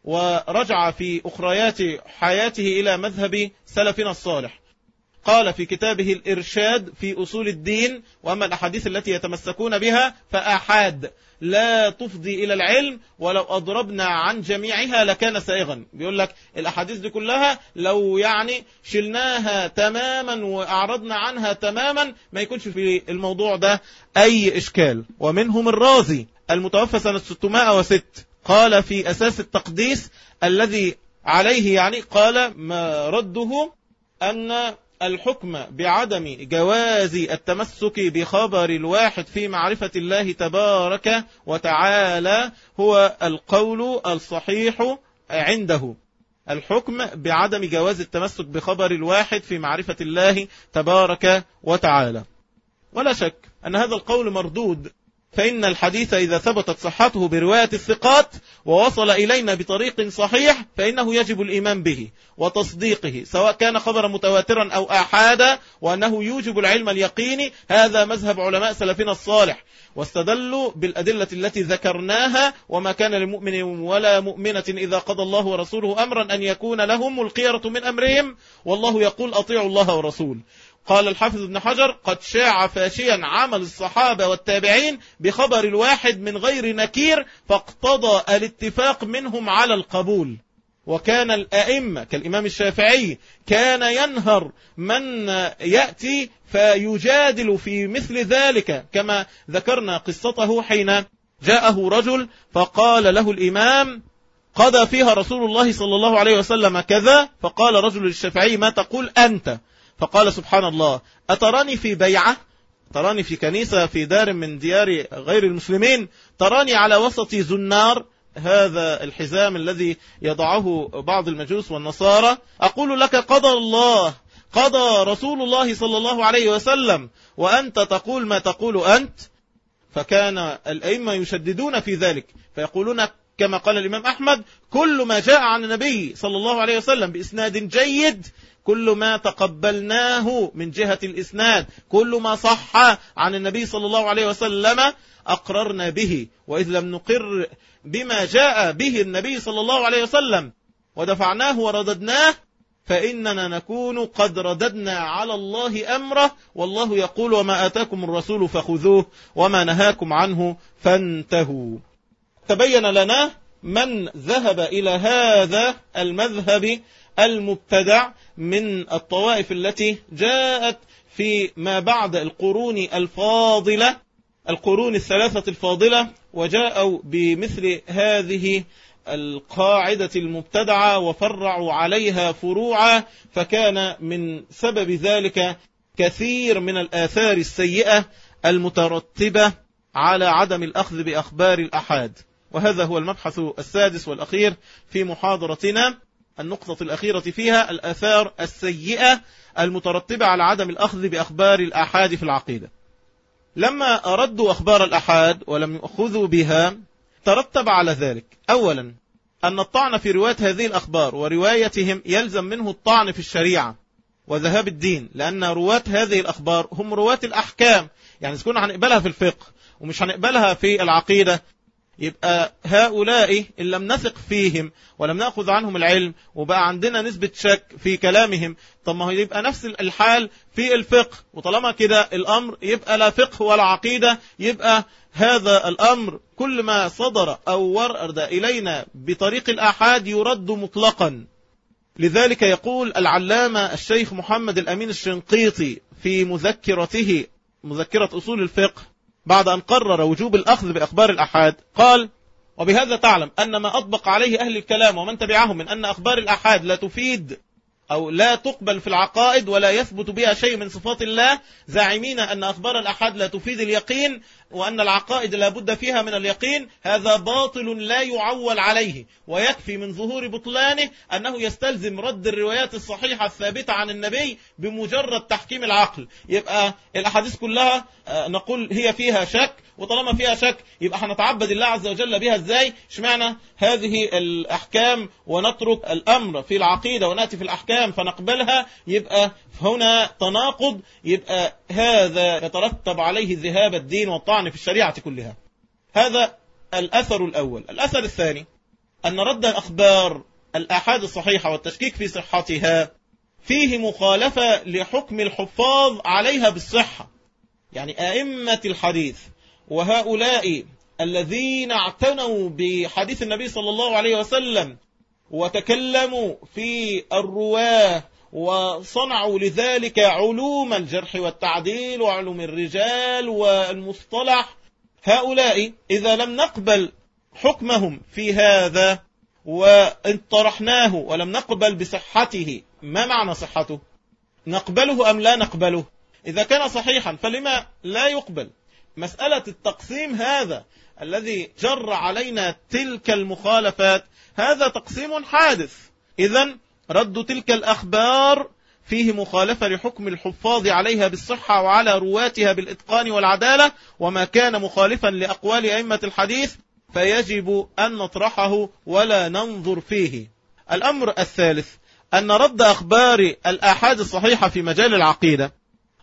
ورجع في أخريات حياته إلى مذهب سلفنا الصالح. قال في كتابه الإرشاد في أصول الدين: وأما الأحاديث التي يتمسكون بها فآحاد لا تفضي إلى العلم، ولو أضربنا عن جميعها لكان سائغا. بيقول لك الأحاديث دي كلها لو يعني شلناها تماما وأعرضنا عنها تماما ما يكونش في الموضوع ده أي إشكال. ومنهم الرازي المتوفى سنة ستمائة وستة، قال في أساس التقديس الذي عليه يعني قال ما رده أن الحكم بعدم جواز التمسك بخبر الواحد في معرفة الله تبارك وتعالى هو القول الصحيح عنده. الحكم بعدم جواز التمسك بخبر الواحد في معرفة الله تبارك وتعالى. ولا شك أن هذا القول مردود، فإن الحديث إذا ثبتت صحته برواية الثقات ووصل إلينا بطريق صحيح فإنه يجب الإيمان به وتصديقه، سواء كان خبرا متواترا أو آحادا، وأنه يوجب العلم اليقيني. هذا مذهب علماء سلفنا الصالح، واستدلوا بالأدلة التي ذكرناها: وما كان لمؤمن ولا مؤمنة إذا قضى الله ورسوله أمرا أن يكون لهم الخيرة من أمرهم، والله يقول أطيعوا الله ورسول. قال الحافظ ابن حجر: قد شاع فاشيا عمل الصحابة والتابعين بخبر الواحد من غير نكير، فاقتضى الاتفاق منهم على القبول. وكان الأئمة كالإمام الشافعي كان ينهر من يأتي فيجادل في مثل ذلك، كما ذكرنا قصته حين جاءه رجل فقال له الإمام: قضى فيها رسول الله صلى الله عليه وسلم كذا. فقال رجل للشافعي: ما تقول أنت؟ فقال: سبحان الله، أتراني في بيعة؟ تراني في كنيسة في دار من ديار غير المسلمين؟ تراني على وسط زنار، هذا الحزام الذي يضعه بعض المجوس والنصارى؟ أقول لك: قضى الله، قضى رسول الله صلى الله عليه وسلم، وأنت تقول ما تقول أنت. فكان الأئمة يشددون في ذلك، فيقولون كما قال الإمام أحمد: كل ما جاء عن النبي صلى الله عليه وسلم بإسناد جيد، كل ما تقبلناه من جهة الإسناد، كل ما صح عن النبي صلى الله عليه وسلم أقررنا به، وإذ لم نقر بما جاء به النبي صلى الله عليه وسلم ودفعناه ورددناه فإننا نكون قد رددنا على الله أمره، والله يقول: وما آتاكم الرسول فخذوه وما نهاكم عنه فانتهوا. تبين لنا من ذهب إلى هذا المذهب المبتدع من الطوائف التي جاءت في ما بعد القرون الفاضلة، القرون الثلاثة الفاضلة، وجاءوا بمثل هذه القاعدة المبتدعة وفرعوا عليها فروعا، فكان من سبب ذلك كثير من الآثار السيئة المترتبة على عدم الأخذ بأخبار الأحاد. وهذا هو المبحث السادس والأخير في محاضرتنا، النقطة الأخيرة فيها الآثار السيئة المترتبة على عدم الأخذ بأخبار الأحاد في العقيدة. لما أردوا أخبار الأحاد ولم يأخذوا بها ترتب على ذلك أولا أن الطعن في رواية هذه الأخبار وروايتهم يلزم منه الطعن في الشريعة وذهاب الدين، لأن رواة هذه الأخبار هم رواة الأحكام. يعني إذا كنا هنقبلها في الفقه ومش هنقبلها في العقيدة، يبقى هؤلاء إن لم نثق فيهم ولم نأخذ عنهم العلم وبقى عندنا نسبة شك في كلامهم، طب ما هو يبقى نفس الحال في الفقه، وطالما كده الأمر يبقى لا فقه ولا عقيدة، يبقى هذا الأمر كل ما صدر أو ورد إلينا بطريق الآحاد يرد مطلقا. لذلك يقول العلامة الشيخ محمد الأمين الشنقيطي في مذكرته مذكرة أصول الفقه بعد أن قرر وجوب الأخذ بأخبار الأحاد، قال: وبهذا تعلم أن ما أطبق عليه أهل الكلام ومن تبعهم من أن أخبار الأحاد لا تفيد أو لا تقبل في العقائد ولا يثبت بها شيء من صفات الله، زاعمين أن أخبار الأحاد لا تفيد اليقين وأن العقائد لا بد فيها من اليقين، هذا باطل لا يعول عليه، ويكفي من ظهور بطلانه أنه يستلزم رد الروايات الصحيحة الثابتة عن النبي بمجرد تحكيم العقل. يبقى الأحاديث كلها نقول هي فيها شك، وطالما فيها شك يبقى هنتعبد الله عز وجل بها ازاي؟ اشمعنى هذه الأحكام ونترك الأمر في العقيدة ونأتي في الأحكام فنقبلها؟ يبقى هنا تناقض، يبقى هذا يترتب عليه ذهاب الدين والطعن في الشريعة كلها. هذا الأثر الأول. الأثر الثاني أن رد الأخبار الآحاد الصحيحة والتشكيك في صحتها فيه مخالفة لحكم الحفاظ عليها بالصحة. يعني أئمة الحديث وهؤلاء الذين اعتنوا بحديث النبي صلى الله عليه وسلم وتكلموا في الرواه وصنعوا لذلك علوم الجرح والتعديل وعلوم الرجال والمصطلح، هؤلاء إذا لم نقبل حكمهم في هذا وانطرحناه ولم نقبل بصحته، ما معنى صحته؟ نقبله أم لا نقبله؟ إذا كان صحيحا فلما لا يقبل؟ مسألة التقسيم هذا الذي جر علينا تلك المخالفات هذا تقسيم حادث. إذن رد تلك الأخبار فيه مخالفة لحكم الحفاظ عليها بالصحة وعلى رواتها بالإتقان والعدالة، وما كان مخالفا لأقوال أئمة الحديث فيجب أن نطرحه ولا ننظر فيه. الأمر الثالث أن رد أخبار الآحاد الصحيحة في مجال العقيدة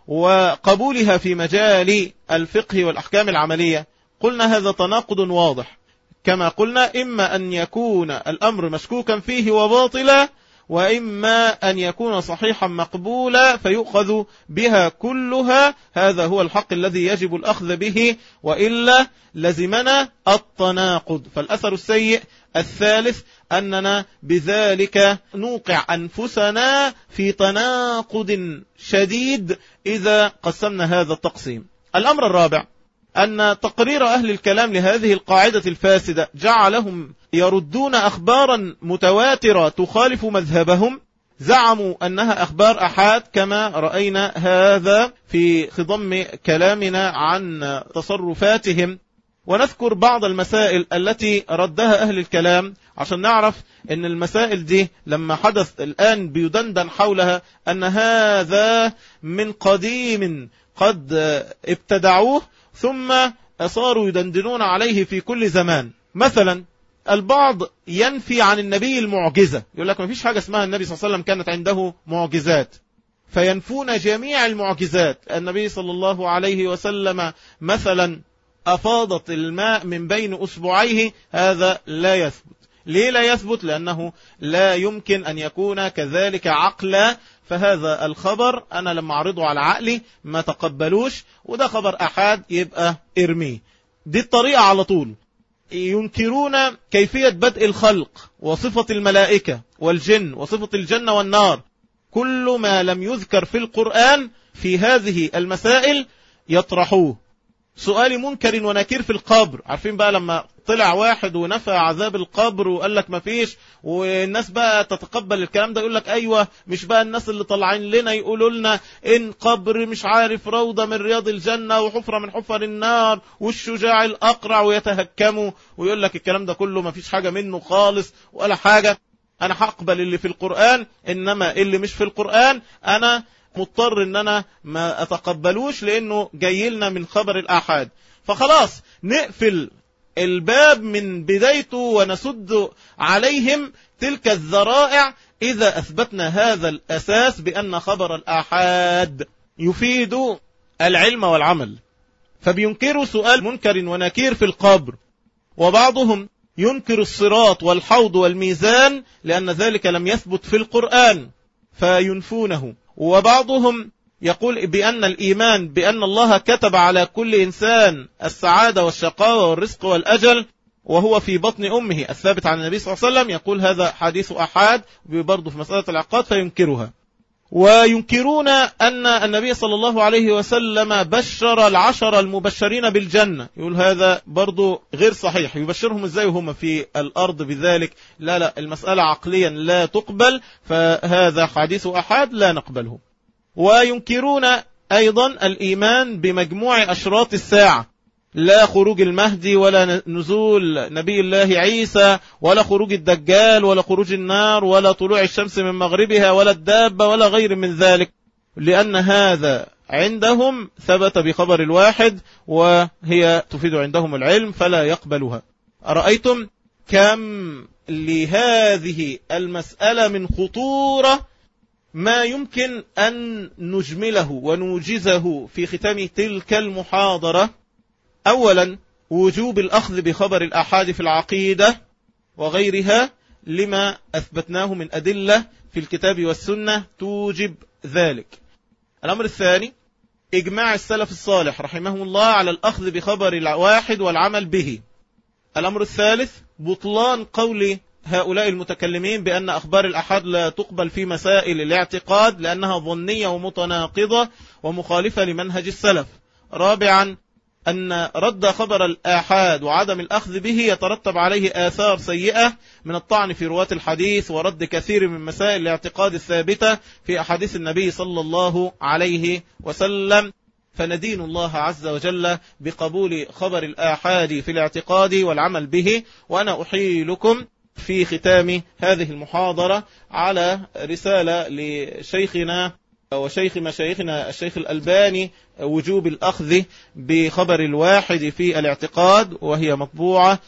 وقبولها في مجال الفقه والأحكام العملية، قلنا هذا تناقض واضح. كما قلنا إما أن يكون الأمر مشكوكا فيه وباطلا، وإما أن يكون صحيحا مقبولا فيؤخذ بها كلها. هذا هو الحق الذي يجب الأخذ به، وإلا لزمنا التناقض. فالأثر السيء الثالث أننا بذلك نوقع أنفسنا في تناقض شديد إذا قسمنا هذا التقسيم. الأمر الرابع أن تقرير أهل الكلام لهذه القاعدة الفاسدة جعلهم يردون أخبارا متواترة تخالف مذهبهم، زعموا أنها أخبار أحاد كما رأينا هذا في خضم كلامنا عن تصرفاتهم. ونذكر بعض المسائل التي ردها أهل الكلام عشان نعرف أن المسائل دي لما حدث الآن بيدندن حولها أن هذا من قديم قد ابتدعوه ثم صاروا يدندنون عليه في كل زمان. مثلا البعض ينفي عن النبي المعجزة، يقول لك ما فيش حاجة اسمها النبي صلى الله عليه وسلم كانت عنده معجزات، فينفون جميع المعجزات. النبي صلى الله عليه وسلم مثلا أفاضت الماء من بين أسبوعيه، هذا لا يثبت. ليه لا يثبت؟ لأنه لا يمكن أن يكون كذلك عقلا، فهذا الخبر أنا لما أعرضه على عقلي ما تقبلوش، وده خبر أحاد يبقى ارميه. دي الطريقة على طول. ينكرون كيفية بدء الخلق وصفة الملائكة والجن وصفة الجنة والنار، كل ما لم يذكر في القرآن في هذه المسائل يطرحوه. سؤال منكر ونكير في القبر. عارفين بقى لما طلع واحد ونفى عذاب القبر وقال لك ما فيش، والناس بقى تتقبل الكلام ده، يقول لك ايوه مش بقى الناس اللي طالعين لنا يقولوا لنا ان قبر مش عارف روضة من رياض الجنة وحفرة من حفر النار والشجاع الاقرع، ويتهكموا ويقول لك الكلام ده كله ما فيش حاجة منه خالص ولا حاجة. انا هقبل اللي في القرآن، انما اللي مش في القرآن انا مضطر ان انا ما اتقبلوش لانه جاي لنا من خبر الآحاد. فخلاص نقفل الباب من بدايته ونسد عليهم تلك الذرائع إذا أثبتنا هذا الأساس بأن خبر الآحاد يفيد العلم والعمل. فبينكروا سؤال منكر ونكير في القبر، وبعضهم ينكر الصراط والحوض والميزان لأن ذلك لم يثبت في القرآن فينفونه، وبعضهم يقول بأن الإيمان بأن الله كتب على كل إنسان السعادة والشقاوة والرزق والأجل وهو في بطن أمه الثابت عن النبي صلى الله عليه وسلم، يقول هذا حديث أحاد برضه في مسألة العقاد فينكرها. وينكرون أن النبي صلى الله عليه وسلم بشر العشر المبشرين بالجنة، يقول هذا برضو غير صحيح. يبشرهم ازاي وهم في الأرض بذلك؟ لا لا، المسألة عقليا لا تقبل، فهذا حديث أحد لا نقبله. وينكرون أيضا الإيمان بمجموع أشراط الساعة، لا خروج المهدي ولا نزول نبي الله عيسى ولا خروج الدجال ولا خروج النار ولا طلوع الشمس من مغربها ولا الدابة ولا غير من ذلك، لأن هذا عندهم ثبت بخبر الواحد وهي تفيد عندهم العلم فلا يقبلها. أرأيتم كم لهذه المسألة من خطورة ما يمكن أن نجمله ونوجزه في ختام تلك المحاضرة. أولا وجوب الأخذ بخبر الآحاد في العقيدة وغيرها لما أثبتناه من أدلة في الكتاب والسنة توجب ذلك. الأمر الثاني إجماع السلف الصالح رحمهم الله على الأخذ بخبر الواحد والعمل به. الأمر الثالث بطلان قول هؤلاء المتكلمين بأن أخبار الآحاد لا تقبل في مسائل الاعتقاد لأنها ظنية ومتناقضة ومخالفة لمنهج السلف. رابعا أن رد خبر الآحاد وعدم الأخذ به يترتب عليه آثار سيئة من الطعن في رواة الحديث ورد كثير من مسائل الاعتقاد الثابتة في أحاديث النبي صلى الله عليه وسلم. فندين الله عز وجل بقبول خبر الآحاد في الاعتقاد والعمل به. وأنا أحيلكم في ختام هذه المحاضرة على رسالة لشيخنا وشيخ مشايخنا الشيخ الألباني وجوب الأخذ بخبر الواحد في الاعتقاد، وهي مطبوعة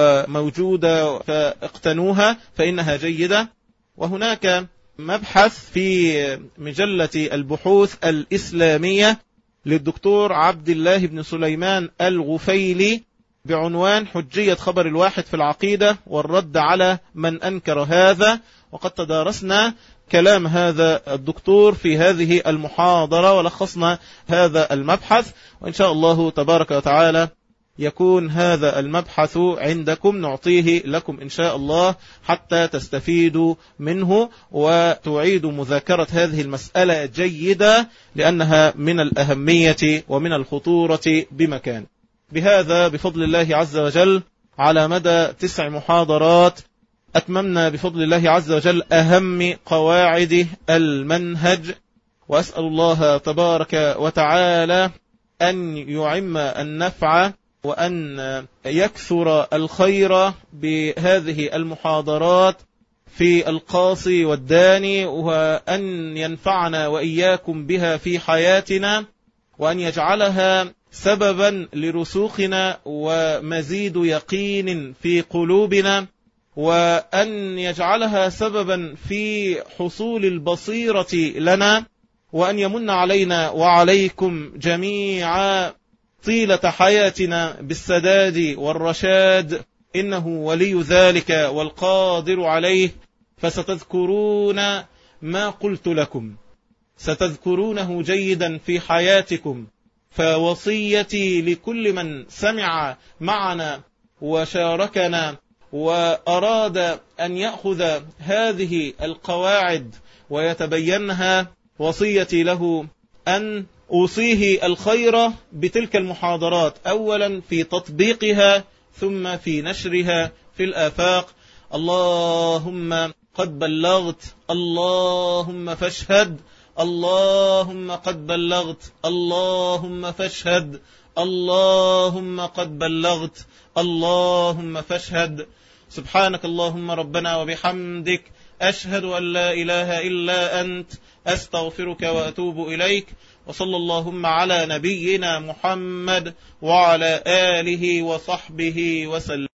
وموجودة فاقتنوها فإنها جيدة. وهناك مبحث في مجلة البحوث الإسلامية للدكتور عبد الله بن سليمان الغفيلي بعنوان حجية خبر الواحد في العقيدة والرد على من أنكر هذا، وقد تدارسنا كلام هذا الدكتور في هذه المحاضرة ولخصنا هذا المبحث، وإن شاء الله تبارك وتعالى يكون هذا المبحث عندكم نعطيه لكم إن شاء الله حتى تستفيدوا منه وتعيدوا مذاكرة هذه المسألة جيدة لأنها من الأهمية ومن الخطورة بمكان. بهذا بفضل الله عز وجل على مدى تسع محاضرات أتممنا بفضل الله عز وجل أهم قواعد المنهج، وأسأل الله تبارك وتعالى أن يعم النفع وأن يكثر الخير بهذه المحاضرات في القاصي والداني، وأن ينفعنا وإياكم بها في حياتنا، وأن يجعلها سببا لرسوخنا ومزيد يقين في قلوبنا، وأن يجعلها سببا في حصول البصيرة لنا، وأن يمن علينا وعليكم جميعا طيلة حياتنا بالسداد والرشاد، إنه ولي ذلك والقادر عليه. فستذكرون ما قلت لكم، ستذكرونه جيدا في حياتكم. فوصيتي لكل من سمع معنا وشاركنا وأراد أن يأخذ هذه القواعد ويتبينها، وصيتي له أن أوصيه الخير بتلك المحاضرات، أولا في تطبيقها ثم في نشرها في الآفاق. اللهم قد بلغت، اللهم فاشهد، اللهم قد بلغت، اللهم فاشهد، اللهم قد بلغت، اللهم فاشهد. سبحانك اللهم ربنا وبحمدك، أشهد أن لا إله إلا أنت، أستغفرك وأتوب إليك. وصلى اللهم على نبينا محمد وعلى آله وصحبه وسلم.